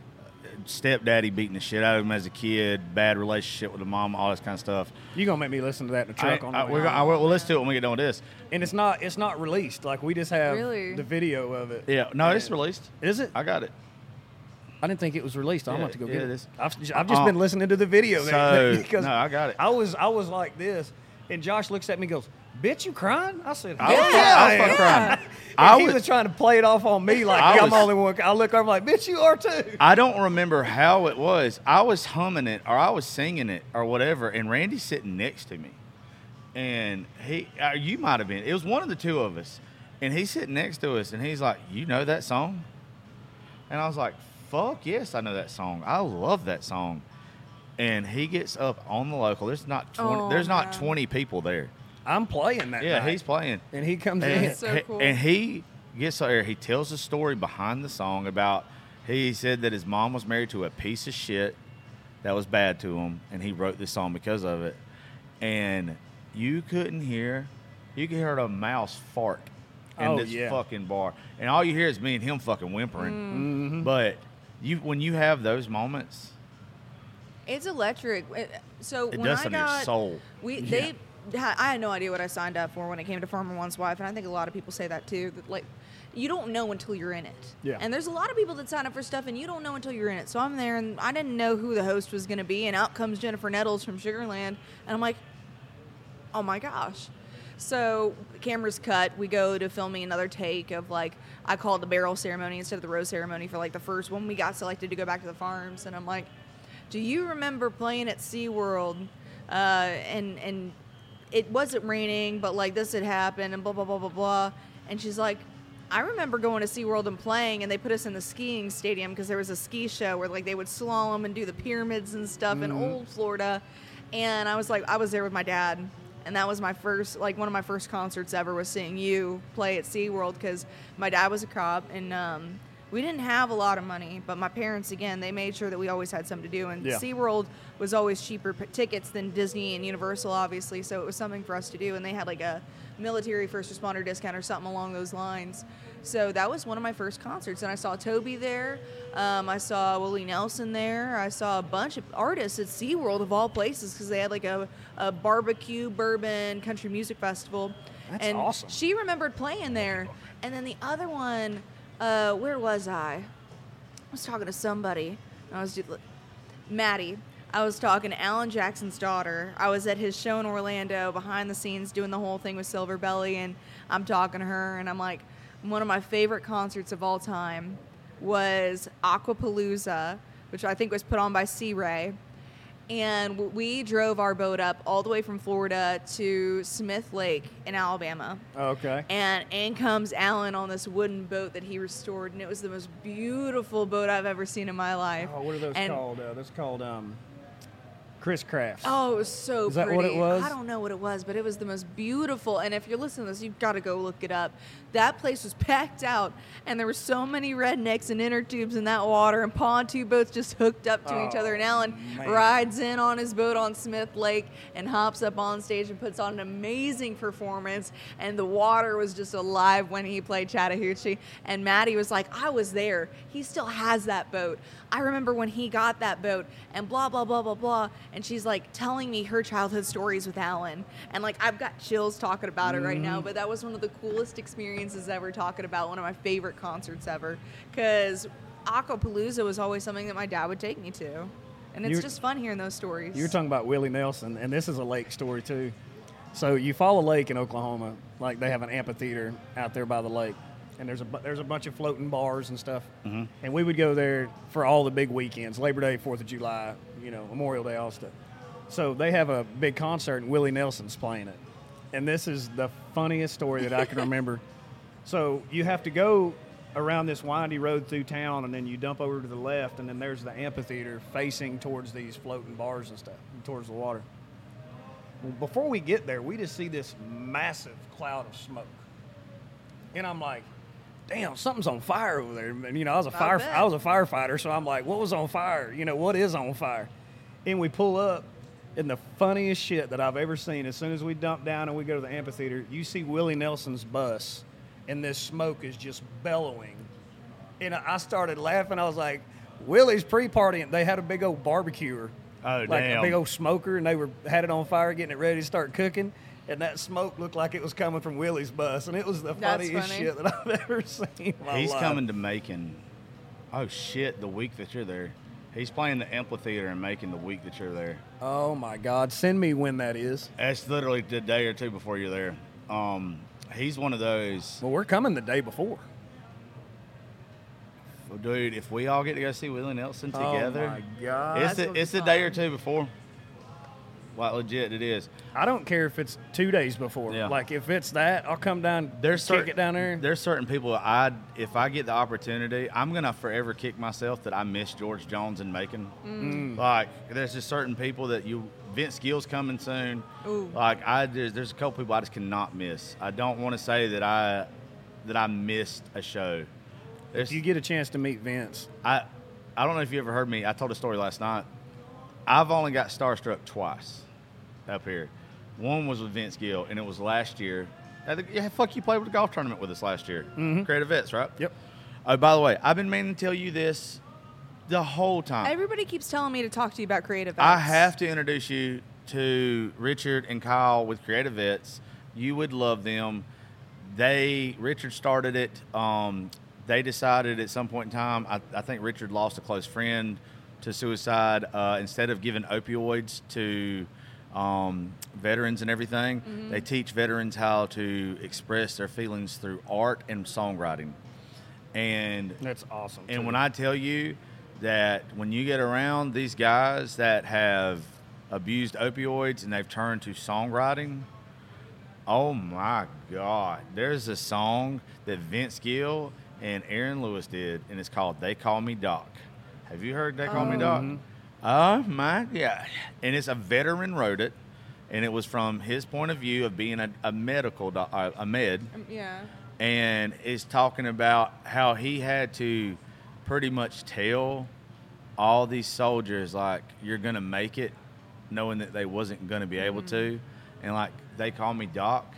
Speaker 3: stepdaddy beating the shit out of him as a kid, bad relationship with the mom, all this kind of stuff.
Speaker 4: You're going to make me listen to that in the truck on the way.
Speaker 3: We'll listen to it when we get done with this.
Speaker 4: And it's not released. Like, we just have
Speaker 5: Really?
Speaker 4: the video of it.
Speaker 3: Yeah, no, it's released.
Speaker 4: Is it?
Speaker 3: I got it.
Speaker 4: I didn't think it was released. I'm going to have to go
Speaker 3: Yeah,
Speaker 4: get
Speaker 3: it
Speaker 4: it.
Speaker 3: is.
Speaker 4: I've just been listening to the video.
Speaker 3: So,
Speaker 4: because
Speaker 3: no, I got it.
Speaker 4: I was like this, and Josh looks at me and goes, bitch, you crying? I said,
Speaker 3: I was fucking crying.
Speaker 4: And he was trying to play it off on me like I'm the only one. I look over like, bitch, you are too.
Speaker 3: I don't remember how it was. I was humming it or I was singing it or whatever, and Randy's sitting next to me. And you might have been. It was one of the two of us. And he's sitting next to us, and he's like, you know that song? And I was like, fuck yes, I know that song. I love that song. And he gets up on the local. There's not 20 people there.
Speaker 4: I'm playing that night.
Speaker 3: He's playing.
Speaker 4: And he comes
Speaker 3: And,
Speaker 4: in.
Speaker 5: So cool.
Speaker 3: and he gets there. He tells the story behind the song about he said that his mom was married to a piece of shit that was bad to him, and he wrote this song because of it. And you could hear a mouse fart in this fucking bar. And all you hear is me and him fucking whimpering.
Speaker 4: Mm-hmm.
Speaker 3: But when you have those moments,
Speaker 5: It's electric. So
Speaker 3: it
Speaker 5: when
Speaker 3: does
Speaker 5: I
Speaker 3: something to your
Speaker 5: got,
Speaker 3: soul.
Speaker 5: I had no idea what I signed up for when it came to Farmer One's Wife, and I think a lot of people say that too. That, like, you don't know until you're in it.
Speaker 4: Yeah.
Speaker 5: And there's a lot of people that sign up for stuff, and you don't know until you're in it. So I'm there, and I didn't know who the host was going to be, and out comes Jennifer Nettles from Sugarland, and I'm like, oh my gosh. So cameras cut. We go to filming another take of, like, I called the barrel ceremony instead of the rose ceremony for, like, the first one. We got selected to go back to the farms, and I'm like, do you remember playing at SeaWorld? And it wasn't raining, but, like, this had happened, and blah, blah, blah, blah, blah. And she's like, I remember going to SeaWorld and playing, and they put us in the skiing stadium because there was a ski show where, like, they would slalom and do the pyramids and stuff in old Florida. And I was like, I was there with my dad. And that was my first, like, one of my first concerts ever was seeing you play at SeaWorld because my dad was a cop, and we didn't have a lot of money, but my parents, again, they made sure that we always had something to do. And SeaWorld was always cheaper tickets than Disney and Universal, obviously, so it was something for us to do. And they had, like, a military first responder discount or something along those lines. So that was one of my first concerts. And I saw Toby there. I saw Willie Nelson there. I saw a bunch of artists at SeaWorld, of all places, because they had, like, a barbecue, bourbon, country music festival.
Speaker 4: That's awesome.
Speaker 5: She remembered playing there. And then the other one... where was I? I was talking to somebody. Maddie. I was talking to Alan Jackson's daughter. I was at his show in Orlando, behind the scenes, doing the whole thing with Silver Belly, and I'm talking to her, and I'm like, one of my favorite concerts of all time was Aquapalooza, which I think was put on by Sea Ray. And we drove our boat up all the way from Florida to Smith Lake in Alabama.
Speaker 4: Okay.
Speaker 5: And in comes Alan on this wooden boat that he restored, and it was the most beautiful boat I've ever seen in my life.
Speaker 4: Oh, what are those called? That's called Chris Crafts.
Speaker 5: Oh, it was so
Speaker 4: Is that
Speaker 5: pretty.
Speaker 4: what it was?
Speaker 5: I don't know what it was, but it was the most beautiful. And if you're listening to this, you've got to go look it up. That place was packed out, and there were so many rednecks and inner tubes in that water, and pontoon boats just hooked up to each other. And Alan rides in on his boat on Smith Lake and hops up on stage and puts on an amazing performance. And the water was just alive when he played Chattahoochee. And Maddie was like, I was there. He still has that boat. I remember when he got that boat, and blah, blah, blah, blah, blah. and she's like telling me her childhood stories with Alan, and like I've got chills talking about it right now. But that was one of the coolest experiences ever, talking about one of my favorite concerts ever, because Aquapalooza was always something that my dad would take me to, and it's just fun hearing those stories.
Speaker 4: You were talking about Willie Nelson, and this is a lake story too. So you follow a lake in Oklahoma, like they have an amphitheater out there by the lake, and there's a bunch of floating bars and stuff. Mm-hmm. And we would go there for all the big weekends, Labor Day, 4th of July, Memorial Day, all stuff. So they have a big concert, and Willie Nelson's playing it. And this is the funniest story that I can remember. So you have to go around this windy road through town, and then you dump over to the left, and then there's the amphitheater facing towards these floating bars and stuff, and towards the water. Well, before we get there, we just see this massive cloud of smoke. And I'm like, damn, something's on fire over there. And, I was a firefighter, so I'm like, what was on fire? What is on fire? And we pull up, and the funniest shit that I've ever seen, as soon as we dump down and we go to the amphitheater, you see Willie Nelson's bus, and this smoke is just bellowing. And I started laughing. I was like, Willie's pre-partying. They had a big old barbecuer.
Speaker 3: Oh,
Speaker 4: like
Speaker 3: damn.
Speaker 4: a big old smoker, and they had it on fire, getting it ready to start cooking, and that smoke looked like it was coming from Willie's bus, and it was the funniest shit that I've ever seen in my life.
Speaker 3: He's coming to Macon. Oh, shit, the week that you're there. He's playing the amphitheater in Macon the week that you're there.
Speaker 4: Oh, my God. Send me when that is.
Speaker 3: That's literally the day or two before you're there. He's one of those.
Speaker 4: Well, we're coming the day before.
Speaker 3: Well, dude, if we all get to go see Willie Nelson together.
Speaker 4: Oh, my God.
Speaker 3: It's a day or two before. Like, legit, it is.
Speaker 4: I don't care if it's 2 days before.
Speaker 3: Yeah.
Speaker 4: Like, if it's that, I'll come down, kick it down there.
Speaker 3: There's certain people, if I get the opportunity, I'm going to forever kick myself that I miss George Jones and Macon. Like, there's just certain people that Vince Gill's coming soon.
Speaker 5: Ooh.
Speaker 3: Like, there's a couple people I just cannot miss. I don't want to say that I missed a show.
Speaker 4: If you get a chance to meet Vince.
Speaker 3: I don't know if you ever heard me. I told a story last night. I've only got starstruck twice up here. One was with Vince Gill, and it was last year. Fuck, you played with a golf tournament with us last year. Mm-hmm. Creative Vets, right?
Speaker 4: Yep.
Speaker 3: Oh, by the way, I've been meaning to tell you this the whole time.
Speaker 5: Everybody keeps telling me to talk to you about Creative Vets.
Speaker 3: I have to introduce you to Richard and Kyle with Creative Vets. You would love them. Richard started it. They decided at some point in time, I think Richard lost a close friend to suicide. Instead of giving opioids to veterans and everything, they teach veterans how to express their feelings through art and songwriting. And
Speaker 4: that's awesome.
Speaker 3: And when I tell you that when you get around these guys that have abused opioids and they've turned to songwriting, oh my God. There's a song that Vince Gill and Aaron Lewis did, and it's called They Call Me Doc. Have you heard They Call Me Doc? Oh, my God. And it's a veteran wrote it, and it was from his point of view of being a medical a med.
Speaker 5: Yeah.
Speaker 3: And it's talking about how he had to pretty much tell all these soldiers, like, you're going to make it, knowing that they wasn't going to be able to. And, like, They Call Me Doc.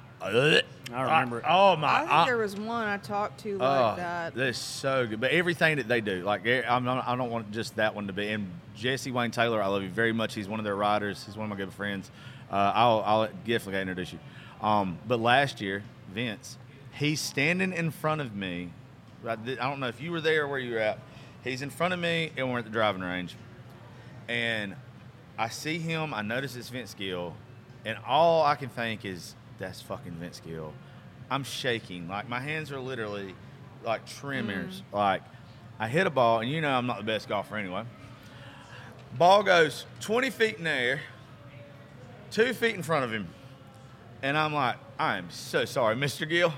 Speaker 4: I remember it.
Speaker 3: Oh, my.
Speaker 5: I think there was one I talked to like that.
Speaker 3: That's so good. But everything that they do, like, I don't want just that one to be. And Jesse Wayne Taylor, I love you very much. He's one of their writers. He's one of my good friends. I'll definitely introduce you. But last year, Vince, he's standing in front of me. I don't know if you were there or where you were at. He's in front of me, and we're at the driving range. And I see him. I notice it's Vince Gill. And all I can think is, that's fucking Vince Gill. I'm shaking. Like, my hands are literally like tremors. Like, I hit a ball, and I'm not the best golfer anyway. Ball goes 20 feet in the air, 2 feet in front of him. And I'm like, I am so sorry, Mr. Gill.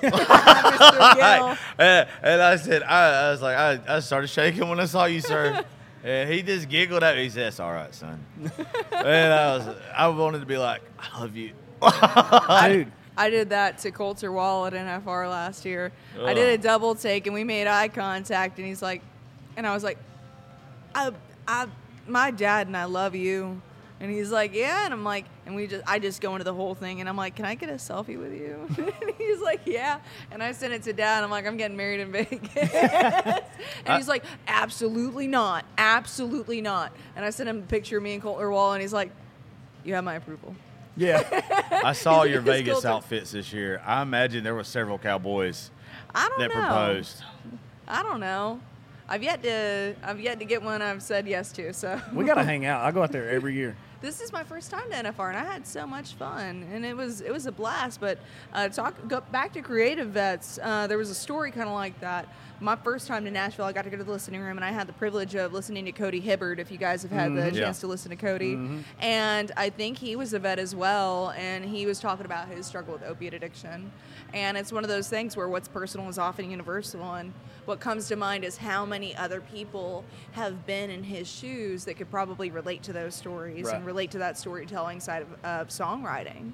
Speaker 5: Mr. Gill.
Speaker 3: And I said, I was like, I started shaking when I saw you, sir. And he just giggled at me. He said, "That's all right, son." And I wanted to be like, I love you.
Speaker 4: Dude.
Speaker 5: I did that to Coulter Wall at NFR last year. I did a double take, and we made eye contact, and he's like, and I was like, my dad and I love you, And he's like, yeah. And I'm like, I just go into the whole thing. And I'm like, can I get a selfie with you? And he's like, yeah. And I sent it to Dad. I'm like, I'm getting married in Vegas. And he's like, absolutely not. Absolutely not. And I sent him a picture of me and Coulter Wall. And he's like, you have my approval.
Speaker 4: Yeah.
Speaker 3: I saw your
Speaker 5: He's
Speaker 3: Vegas
Speaker 5: Coulter.
Speaker 3: outfits this year. I imagine there were several cowboys
Speaker 5: I don't
Speaker 3: that
Speaker 5: know.
Speaker 3: proposed.
Speaker 5: I don't know. I've yet to get one I've said yes to. So
Speaker 4: We got to hang out. I go out there every year.
Speaker 5: This is my first time to NFR, and I had so much fun, and it was a blast. But go back to Creative Vets. There was a story kind of like that. My first time to Nashville, I got to go to the listening room, and I had the privilege of listening to Cody Hibbard. If you guys have had the chance to listen to Cody, and I think he was a vet as well, and he was talking about his struggle with opiate addiction. And it's one of those things where what's personal is often universal, and what comes to mind is how many other people have been in his shoes that could probably relate to those stories and relate to that storytelling side of songwriting.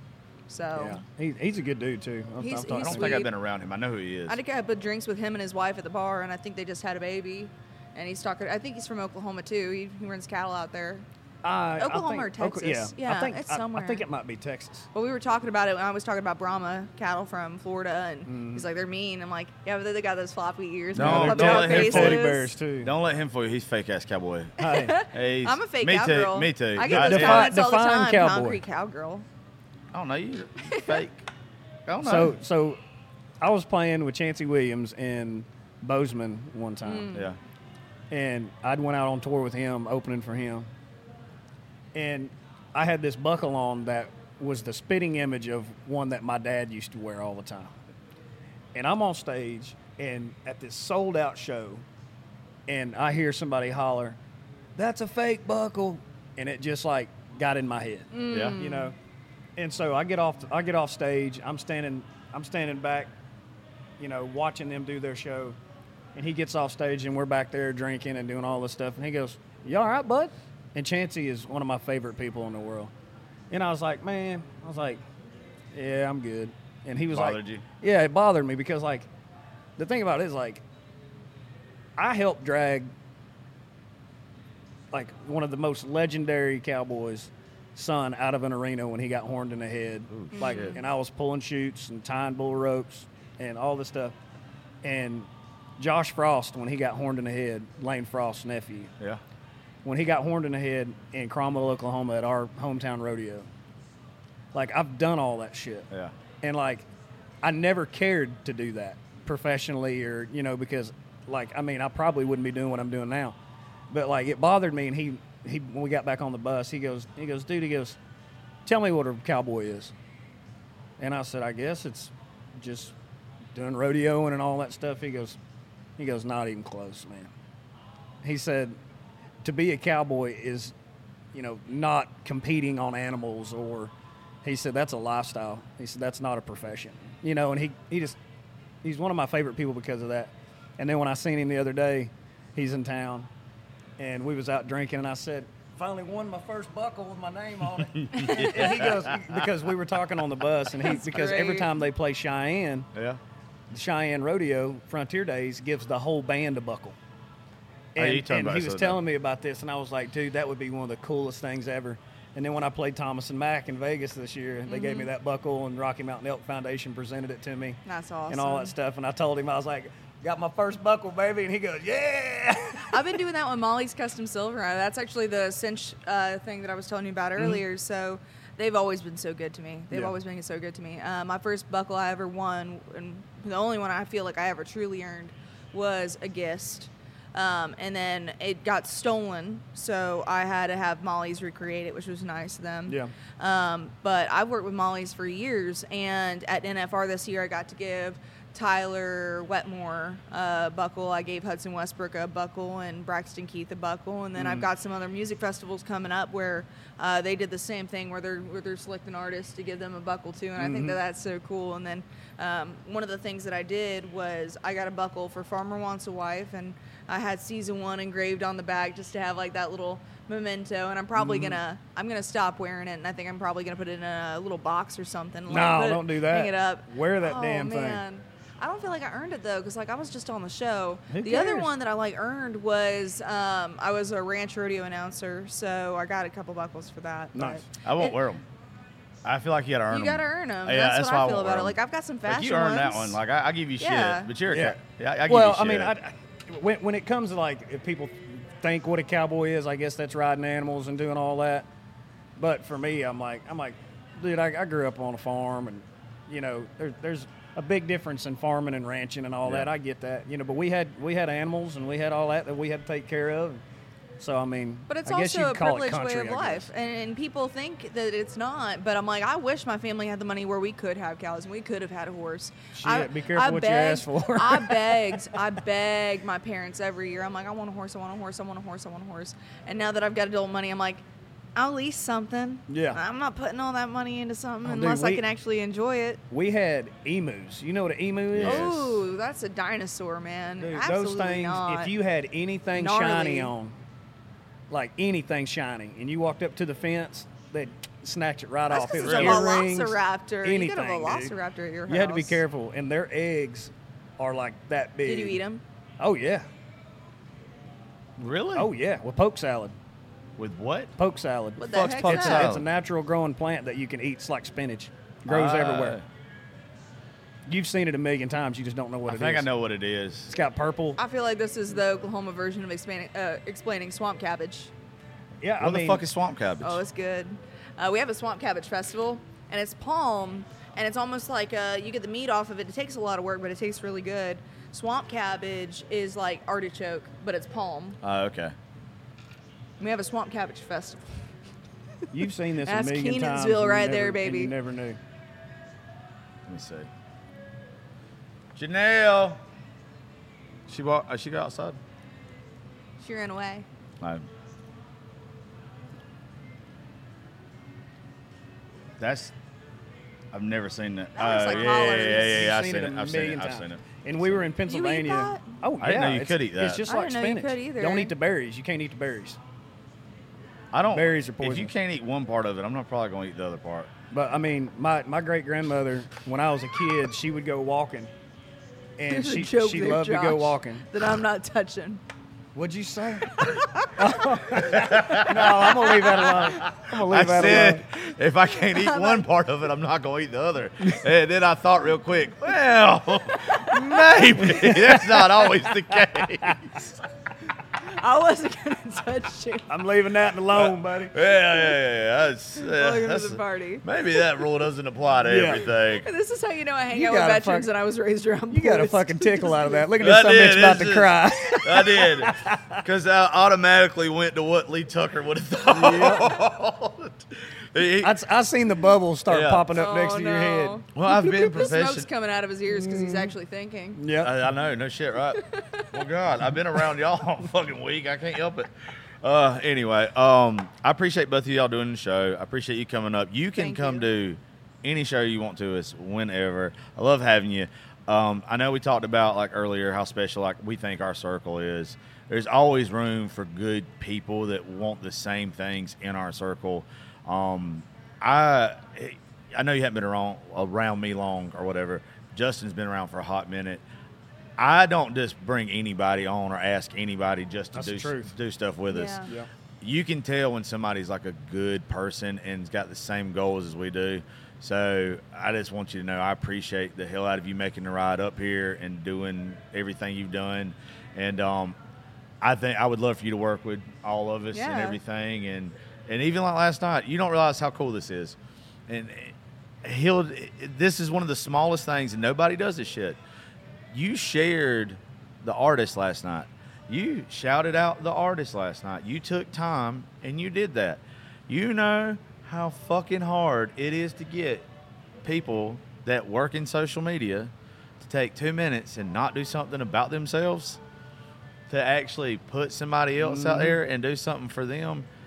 Speaker 5: So
Speaker 4: he's a good dude too.
Speaker 5: He's
Speaker 3: I don't
Speaker 5: sweet.
Speaker 3: think I've been around him. I know who he is.
Speaker 5: I think I had drinks with him and his wife at the bar, and I think they just had a baby. And he's talking. I think he's from Oklahoma too. He runs cattle out there. Oklahoma or Texas? Yeah, it's somewhere.
Speaker 4: I think it might be Texas.
Speaker 5: But we were talking about it when I was talking about Brahma cattle from Florida, and he's like, they're mean. I'm like, yeah, but they got those floppy ears.
Speaker 3: No,
Speaker 5: and
Speaker 3: don't let him
Speaker 5: faces.
Speaker 3: fool
Speaker 4: Teddy bears too.
Speaker 3: Don't let him fool you. He's fake ass cowboy.
Speaker 4: Hey,
Speaker 3: Hey,
Speaker 5: I'm a fake
Speaker 3: me
Speaker 5: cowgirl.
Speaker 3: too. Me too.
Speaker 5: I get those
Speaker 4: Define-
Speaker 5: comments all the
Speaker 4: define
Speaker 5: time.
Speaker 4: cowboy.
Speaker 5: Concrete cowgirl.
Speaker 3: I don't know. You fake. I don't know.
Speaker 4: so I was playing with Chancey Williams in Bozeman one time,
Speaker 3: Yeah.
Speaker 4: and I'd went out on tour with him, opening for him, and I had this buckle on that was the spitting image of one that my dad used to wear all the time. And I'm on stage and at this sold out show, and I hear somebody holler, "That's a fake buckle," and it just like got in my head.
Speaker 3: Yeah.
Speaker 4: You know. And so I get off stage. I'm standing back, you know, watching them do their show. And he gets off stage, and we're back there drinking and doing all this stuff. And he goes, "You all right, bud?" And Chancey is one of my favorite people in the world. And I was like, "Yeah, I'm good." And he was
Speaker 3: Bothered
Speaker 4: like,
Speaker 3: you?
Speaker 4: "Yeah, it bothered me because like, the thing about it is like, I helped drag like one of the most legendary cowboys." Son out of an arena when he got horned in the head.
Speaker 3: Ooh, shit.
Speaker 4: And I was pulling chutes and tying bull ropes and all this stuff. And Josh Frost, when he got horned in the head, Lane Frost's nephew,
Speaker 3: Yeah.
Speaker 4: when he got horned in the head in Cromwell, Oklahoma at our hometown rodeo, like I've done all that shit.
Speaker 3: Yeah.
Speaker 4: And like, I never cared to do that professionally or, you know, because like, I mean, I probably wouldn't be doing what I'm doing now, but like it bothered me. And he when we got back on the bus, he goes, dude, tell me what a cowboy is. And I said, I guess it's just doing rodeoing and all that stuff. He goes, not even close, man. He said, to be a cowboy is, you know, not competing on animals, or he said, that's a lifestyle. He said, that's not a profession, you know, and he's one of my favorite people because of that. And then when I seen him the other day, he's in town. And we was out drinking, and I said, finally won my first buckle with my name on it. And he goes, because we were talking on the bus, and because every
Speaker 5: great.
Speaker 4: time they play Cheyenne,
Speaker 3: Yeah.
Speaker 4: the Cheyenne Rodeo Frontier Days gives the whole band a buckle.
Speaker 3: Oh,
Speaker 4: And,
Speaker 3: you told me
Speaker 4: and
Speaker 3: about
Speaker 4: he
Speaker 3: this
Speaker 4: was
Speaker 3: the other
Speaker 4: telling me about this, and I was like, dude, that would be one of the coolest things ever. And then when I played Thomas and Mack in Vegas this year, they gave me that buckle, and Rocky Mountain Elk Foundation presented it to me.
Speaker 5: That's awesome.
Speaker 4: And all that stuff. And I told him, I was like, got my first buckle, baby. And he goes, yeah.
Speaker 5: I've been doing that with Molly's Custom Silver. That's actually the cinch thing that I was telling you about earlier. So they've always been so good to me. They've always been so good to me. My first buckle I ever won, and the only one I feel like I ever truly earned, was a Gist. And then it got stolen, so I had to have Molly's recreate it, which was nice of them.
Speaker 4: Yeah.
Speaker 5: But I've worked with Molly's for years, and at NFR this year I got to give Tyler Wetmore a buckle. I gave Hudson Westbrook a buckle and Braxton Keith a buckle, and then I've got some other music festivals coming up where they did the same thing where they're selecting artists to give them a buckle too, and I think that's so cool. And then one of the things that I did was I got a buckle for Farmer Wants a Wife, and I had season 1 engraved on the back just to have like that little memento, and I'm probably gonna stop wearing it, and I think I'm probably gonna put it in a little box or something.
Speaker 4: No, don't do that.
Speaker 5: Hang it up.
Speaker 4: Wear that
Speaker 5: Oh,
Speaker 4: damn thing.
Speaker 5: man. I don't feel like I earned it though, because like I was just on the show.
Speaker 4: Who
Speaker 5: The other
Speaker 4: cares?
Speaker 5: one that I like earned was I was a ranch rodeo announcer, so I got a couple buckles for that.
Speaker 4: Nice.
Speaker 3: I won't wear them. I feel like you got to earn them.
Speaker 5: You got to earn them.
Speaker 3: Yeah,
Speaker 5: that's
Speaker 3: that's
Speaker 5: what
Speaker 3: why I
Speaker 5: I feel
Speaker 3: won't wear
Speaker 5: about it.
Speaker 3: 'em.
Speaker 5: Like I've got some fashion
Speaker 3: Like you earned that
Speaker 5: ones.
Speaker 3: one. Like I give you
Speaker 5: Yeah.
Speaker 3: shit, but you're
Speaker 4: Yeah.
Speaker 3: I give
Speaker 4: Well,
Speaker 3: you shit.
Speaker 4: I mean, when it comes to like if people think what a cowboy is, I guess that's riding animals and doing all that. But for me, I'm like, dude, I grew up on a farm, and you know, there's a big difference in farming and ranching and all
Speaker 3: Yeah.
Speaker 4: that. I get that, you know, but we had animals and we had all that we had to take care of. So I mean,
Speaker 5: But it's
Speaker 4: I guess
Speaker 5: also a
Speaker 4: you'd call it
Speaker 5: privileged
Speaker 4: country,
Speaker 5: way of
Speaker 4: I
Speaker 5: life,
Speaker 4: guess.
Speaker 5: and people think that it's not. But I'm like, I wish my family had the money where we could have cows and we could have had a horse.
Speaker 4: Shit, be careful what you ask for.
Speaker 5: I begged my parents every year. I'm like, I want a horse, I want a horse, I want a horse, I want a horse. And now that I've got adult money, I'm like, I'll lease something.
Speaker 4: Yeah.
Speaker 5: I'm not putting all that money into something
Speaker 4: Oh, dude,
Speaker 5: unless I
Speaker 4: we-
Speaker 5: can actually enjoy it.
Speaker 4: We had emus. You know what an emu is?
Speaker 3: Yes.
Speaker 5: Oh, that's a dinosaur, man.
Speaker 4: Dude,
Speaker 5: Absolutely
Speaker 4: those things,
Speaker 5: not.
Speaker 4: if you had anything
Speaker 5: Gnarly.
Speaker 4: shiny on, like anything shiny, and you walked up to the fence, they'd snatch it right
Speaker 5: That's
Speaker 4: off.
Speaker 5: 'cause
Speaker 4: It was
Speaker 5: it's a
Speaker 4: earrings,
Speaker 5: velociraptor.
Speaker 4: anything,
Speaker 5: You could have a
Speaker 4: dude.
Speaker 5: velociraptor at your house.
Speaker 4: You had to be careful, and their eggs are like that big.
Speaker 5: Did you eat them?
Speaker 4: Oh, yeah.
Speaker 3: Really?
Speaker 4: Oh, yeah, with poke salad.
Speaker 3: With what?
Speaker 4: Poke salad.
Speaker 5: What the
Speaker 3: Fuck's
Speaker 5: heck's
Speaker 3: poke
Speaker 5: that?
Speaker 3: salad?
Speaker 4: It's a natural growing plant that you can eat. It's like spinach. Grows everywhere. You've seen it a million times. You just don't know what
Speaker 3: I
Speaker 4: it
Speaker 3: think
Speaker 4: is.
Speaker 3: I know what it is.
Speaker 4: It's got purple.
Speaker 5: I feel like this is the Oklahoma version of explaining swamp cabbage.
Speaker 4: Yeah,
Speaker 3: What
Speaker 4: I
Speaker 3: the
Speaker 4: mean,
Speaker 3: fuck is swamp cabbage?
Speaker 5: Oh, it's good. We have a swamp cabbage festival, and it's palm, and it's almost like you get the meat off of it. It takes a lot of work, but it tastes really good. Swamp cabbage is like artichoke, but it's palm.
Speaker 3: Okay.
Speaker 5: We have a swamp cabbage festival.
Speaker 4: You've seen this
Speaker 5: That's
Speaker 4: a million times.
Speaker 5: Kenansville
Speaker 4: and you
Speaker 5: right
Speaker 4: never-
Speaker 5: there,
Speaker 4: and
Speaker 5: baby.
Speaker 4: You never knew.
Speaker 3: Let me see. Janelle. She got outside.
Speaker 5: She ran away.
Speaker 3: No. That's. I've never seen that.
Speaker 5: That looks like
Speaker 3: yeah,
Speaker 5: collards.
Speaker 3: yeah. I've
Speaker 4: You've
Speaker 3: seen
Speaker 4: it
Speaker 3: it.
Speaker 4: a
Speaker 3: I've seen
Speaker 4: million
Speaker 3: it. I've
Speaker 4: times.
Speaker 3: seen it.
Speaker 4: And we were in Pennsylvania.
Speaker 5: that?
Speaker 4: Oh, yeah.
Speaker 3: I didn't know you
Speaker 4: it's-
Speaker 3: could eat that.
Speaker 4: It's just
Speaker 5: I
Speaker 4: like
Speaker 5: didn't know you
Speaker 4: spinach.
Speaker 5: could either.
Speaker 4: Don't eat the berries. You can't eat the berries.
Speaker 3: I don't.
Speaker 4: Berries are
Speaker 3: If you
Speaker 4: poisonous.
Speaker 3: can't eat one part of it, I'm not probably going to eat the other part.
Speaker 4: But I mean, my great grandmother, when I was a kid, she would go walking, and
Speaker 5: There's a
Speaker 4: she
Speaker 5: joke there,
Speaker 4: loved to go
Speaker 5: Josh,
Speaker 4: walking.
Speaker 5: that I'm not touching.
Speaker 4: What'd you say? No, I'm gonna leave that alone. I'm gonna leave
Speaker 3: I
Speaker 4: that
Speaker 3: said,
Speaker 4: alone.
Speaker 3: if I can't eat one part of it, I'm not going to eat the other. And then I thought real quick, well, maybe that's not always the case.
Speaker 5: I wasn't gonna touch you.
Speaker 4: I'm leaving that alone, buddy.
Speaker 3: Yeah. That's,
Speaker 5: Welcome to
Speaker 3: that's
Speaker 5: the party.
Speaker 3: maybe that rule doesn't apply to
Speaker 4: Yeah.
Speaker 3: everything.
Speaker 5: This is how you know I hang
Speaker 4: You
Speaker 5: out with
Speaker 4: gotta
Speaker 5: veterans,
Speaker 4: fuck-
Speaker 5: and I was raised around.
Speaker 4: You got a
Speaker 5: boys.
Speaker 4: fucking tickle out of that. Look at
Speaker 3: I
Speaker 4: this
Speaker 3: did.
Speaker 4: bitch about
Speaker 3: This
Speaker 4: to
Speaker 3: is-
Speaker 4: cry.
Speaker 3: I did. Because I automatically went to what Lee Tucker would have thought.
Speaker 4: I seen the bubbles start
Speaker 3: Yeah.
Speaker 4: popping up next
Speaker 5: Oh,
Speaker 4: to your head.
Speaker 5: no.
Speaker 3: Well, I've been
Speaker 5: The smoke's
Speaker 3: professional.
Speaker 5: coming out of his ears because he's actually thinking.
Speaker 4: Yeah.
Speaker 3: I know, no shit, right? Well, God, I've been around y'all all fucking week. I can't help it. Anyway, I appreciate both of y'all doing the show. I appreciate you coming up. You can
Speaker 5: Thank
Speaker 3: come
Speaker 5: you.
Speaker 3: do any show you want to us whenever. I love having you. I know we talked about like earlier how special like we think our circle is. There's always room for good people that want the same things in our circle. I know you haven't been around me long or whatever. Justin's been around for a hot minute. I don't just bring anybody on or ask anybody just to
Speaker 4: That's the truth.
Speaker 3: do stuff with us.
Speaker 5: Yeah.
Speaker 4: Yeah.
Speaker 3: You can tell when somebody's like a good person and has got the same goals as we do. So I just want you to know I appreciate the hell out of you making the ride up here and doing everything you've done. And I think I would love for you to work with all of us and
Speaker 5: Yeah.
Speaker 3: everything. And even like last night, you don't realize how cool this is. And this is one of the smallest things, and nobody does this shit. You shared the artist last night. You shouted out the artist last night. You took time and you did that. You know how fucking hard it is to get people that work in social media to take 2 minutes and not do something about themselves, to actually put somebody else out there and do something for them.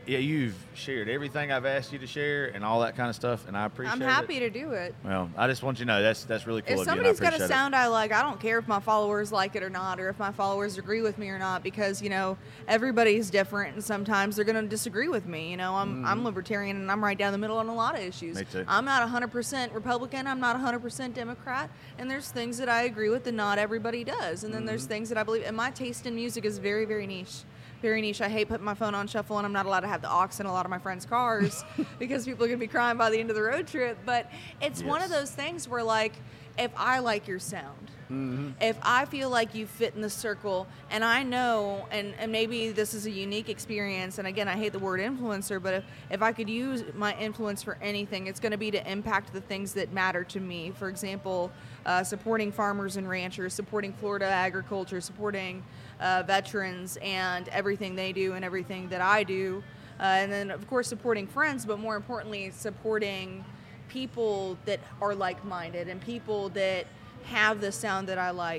Speaker 3: Yeah, you've shared everything I've asked you to share and all that kind of stuff, and I appreciate it.
Speaker 5: I'm happy to do it.
Speaker 3: Well, I just want you to know that's really cool
Speaker 5: If
Speaker 3: of you, and I
Speaker 5: somebody's got a
Speaker 3: appreciate it.
Speaker 5: sound I like, I don't care if my followers like it or not, or if my followers agree with me or not, because everybody's different, and sometimes they're going to disagree with me. I'm libertarian, and I'm right down the middle on a lot of issues.
Speaker 3: Me too.
Speaker 5: I'm not 100% Republican. I'm not 100% Democrat, and there's things that I agree with that not everybody does, and then there's things that I believe. And my taste in music is very, very niche. Very niche. I hate putting my phone on shuffle, and I'm not allowed to have the aux in a lot of my friends' cars because people are going to be crying by the end of the road trip. But it's one of those things where, like, if I like your sound, if I feel like you fit in the circle, and I know, and maybe this is a unique experience, and again, I hate the word influencer, but if I could use my influence for anything, it's going to be to impact the things that matter to me. For example, supporting farmers and ranchers, supporting Florida agriculture, supporting veterans and everything they do and everything that I do. And then, of course, supporting friends, but more importantly, supporting people that are like-minded and people that have the sound that I like.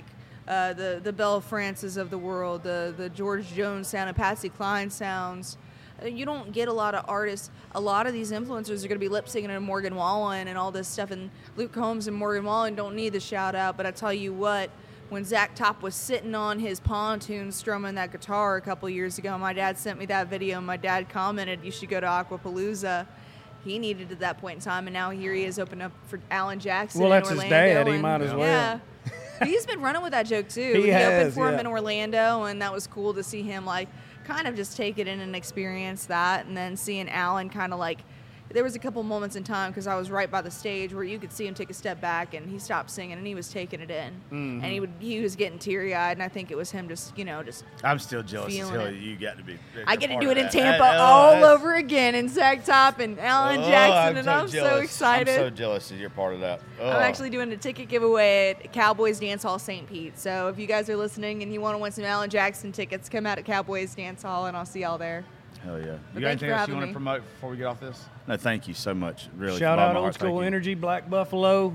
Speaker 5: The Belle Francis of the world, the George Jones sound, and Patsy Cline sounds. You don't get a lot of artists. A lot of these influencers are going to be lip syncing to Morgan Wallen and all this stuff. And Luke Combs and Morgan Wallen don't need the shout out. But I tell you what, when Zach Top was sitting on his pontoon strumming that guitar a couple years ago, my dad sent me that video. And my dad commented, "You should go to Aquapalooza." He needed it at that point in time, and now here he is opening up for Alan Jackson in
Speaker 4: that's
Speaker 5: Orlando.
Speaker 4: his dad. He
Speaker 5: and,
Speaker 4: might as well.
Speaker 5: Yeah. He's been running with that joke, too.
Speaker 4: He
Speaker 5: opened
Speaker 4: has,
Speaker 5: for him
Speaker 4: yeah.
Speaker 5: in Orlando, and that was cool to see him, like, kind of just take it in and experience that, and then seeing Alan kind of, like, there was a couple moments in time, because I was right by the stage, where you could see him take a step back, and he stopped singing, and he was taking it in. And he was getting teary-eyed, and I think it was him just
Speaker 3: I'm still jealous as
Speaker 5: feeling
Speaker 3: hell
Speaker 5: it.
Speaker 3: that you got to be.
Speaker 5: I get to
Speaker 3: part
Speaker 5: do
Speaker 3: of
Speaker 5: it in
Speaker 3: that.
Speaker 5: Tampa
Speaker 3: That-
Speaker 5: all
Speaker 3: that's-
Speaker 5: over again in Zach Top and Alan Jackson, and I'm so
Speaker 3: jealous.
Speaker 5: excited.
Speaker 3: I'm so jealous that you're part of that.
Speaker 5: I'm actually doing a ticket giveaway at Cowboys Dance Hall St. Pete. So if you guys are listening and you want to win some Alan Jackson tickets, come out at Cowboys Dance Hall, and I'll see y'all there.
Speaker 3: Hell yeah.
Speaker 5: But
Speaker 3: You got
Speaker 5: thanks
Speaker 3: anything
Speaker 5: for
Speaker 3: else you
Speaker 5: having
Speaker 3: want to
Speaker 5: me.
Speaker 3: promote before we get off this? No, thank you so much. Really.
Speaker 4: Shout
Speaker 3: from
Speaker 4: out
Speaker 3: my
Speaker 4: Old
Speaker 3: heart, thank
Speaker 4: School
Speaker 3: you.
Speaker 4: Energy, Black Buffalo.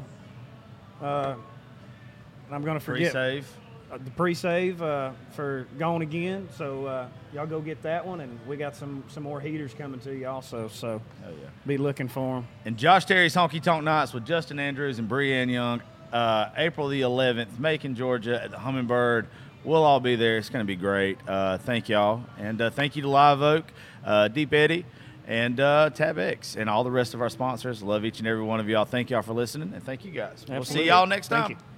Speaker 4: I'm going to forget
Speaker 3: Pre-save.
Speaker 4: the pre-save for Gone Again. So y'all go get that one, and we got some more heaters coming to you also. So
Speaker 3: Hell yeah.
Speaker 4: be looking for them.
Speaker 3: And Josh Terry's Honky Tonk Nights with Justin Andrews and Breanne Young, April the 11th, Macon, Georgia, at the Hummingbird. We'll all be there. It's going to be great. Thank y'all. And thank you to Live Oak, Deep Eddy, and Tab X, and all the rest of our sponsors. Love each and every one of y'all. Thank y'all for listening, and thank you guys. We'll see
Speaker 4: Absolutely.
Speaker 3: y'all next
Speaker 4: Thank
Speaker 3: time.
Speaker 4: you.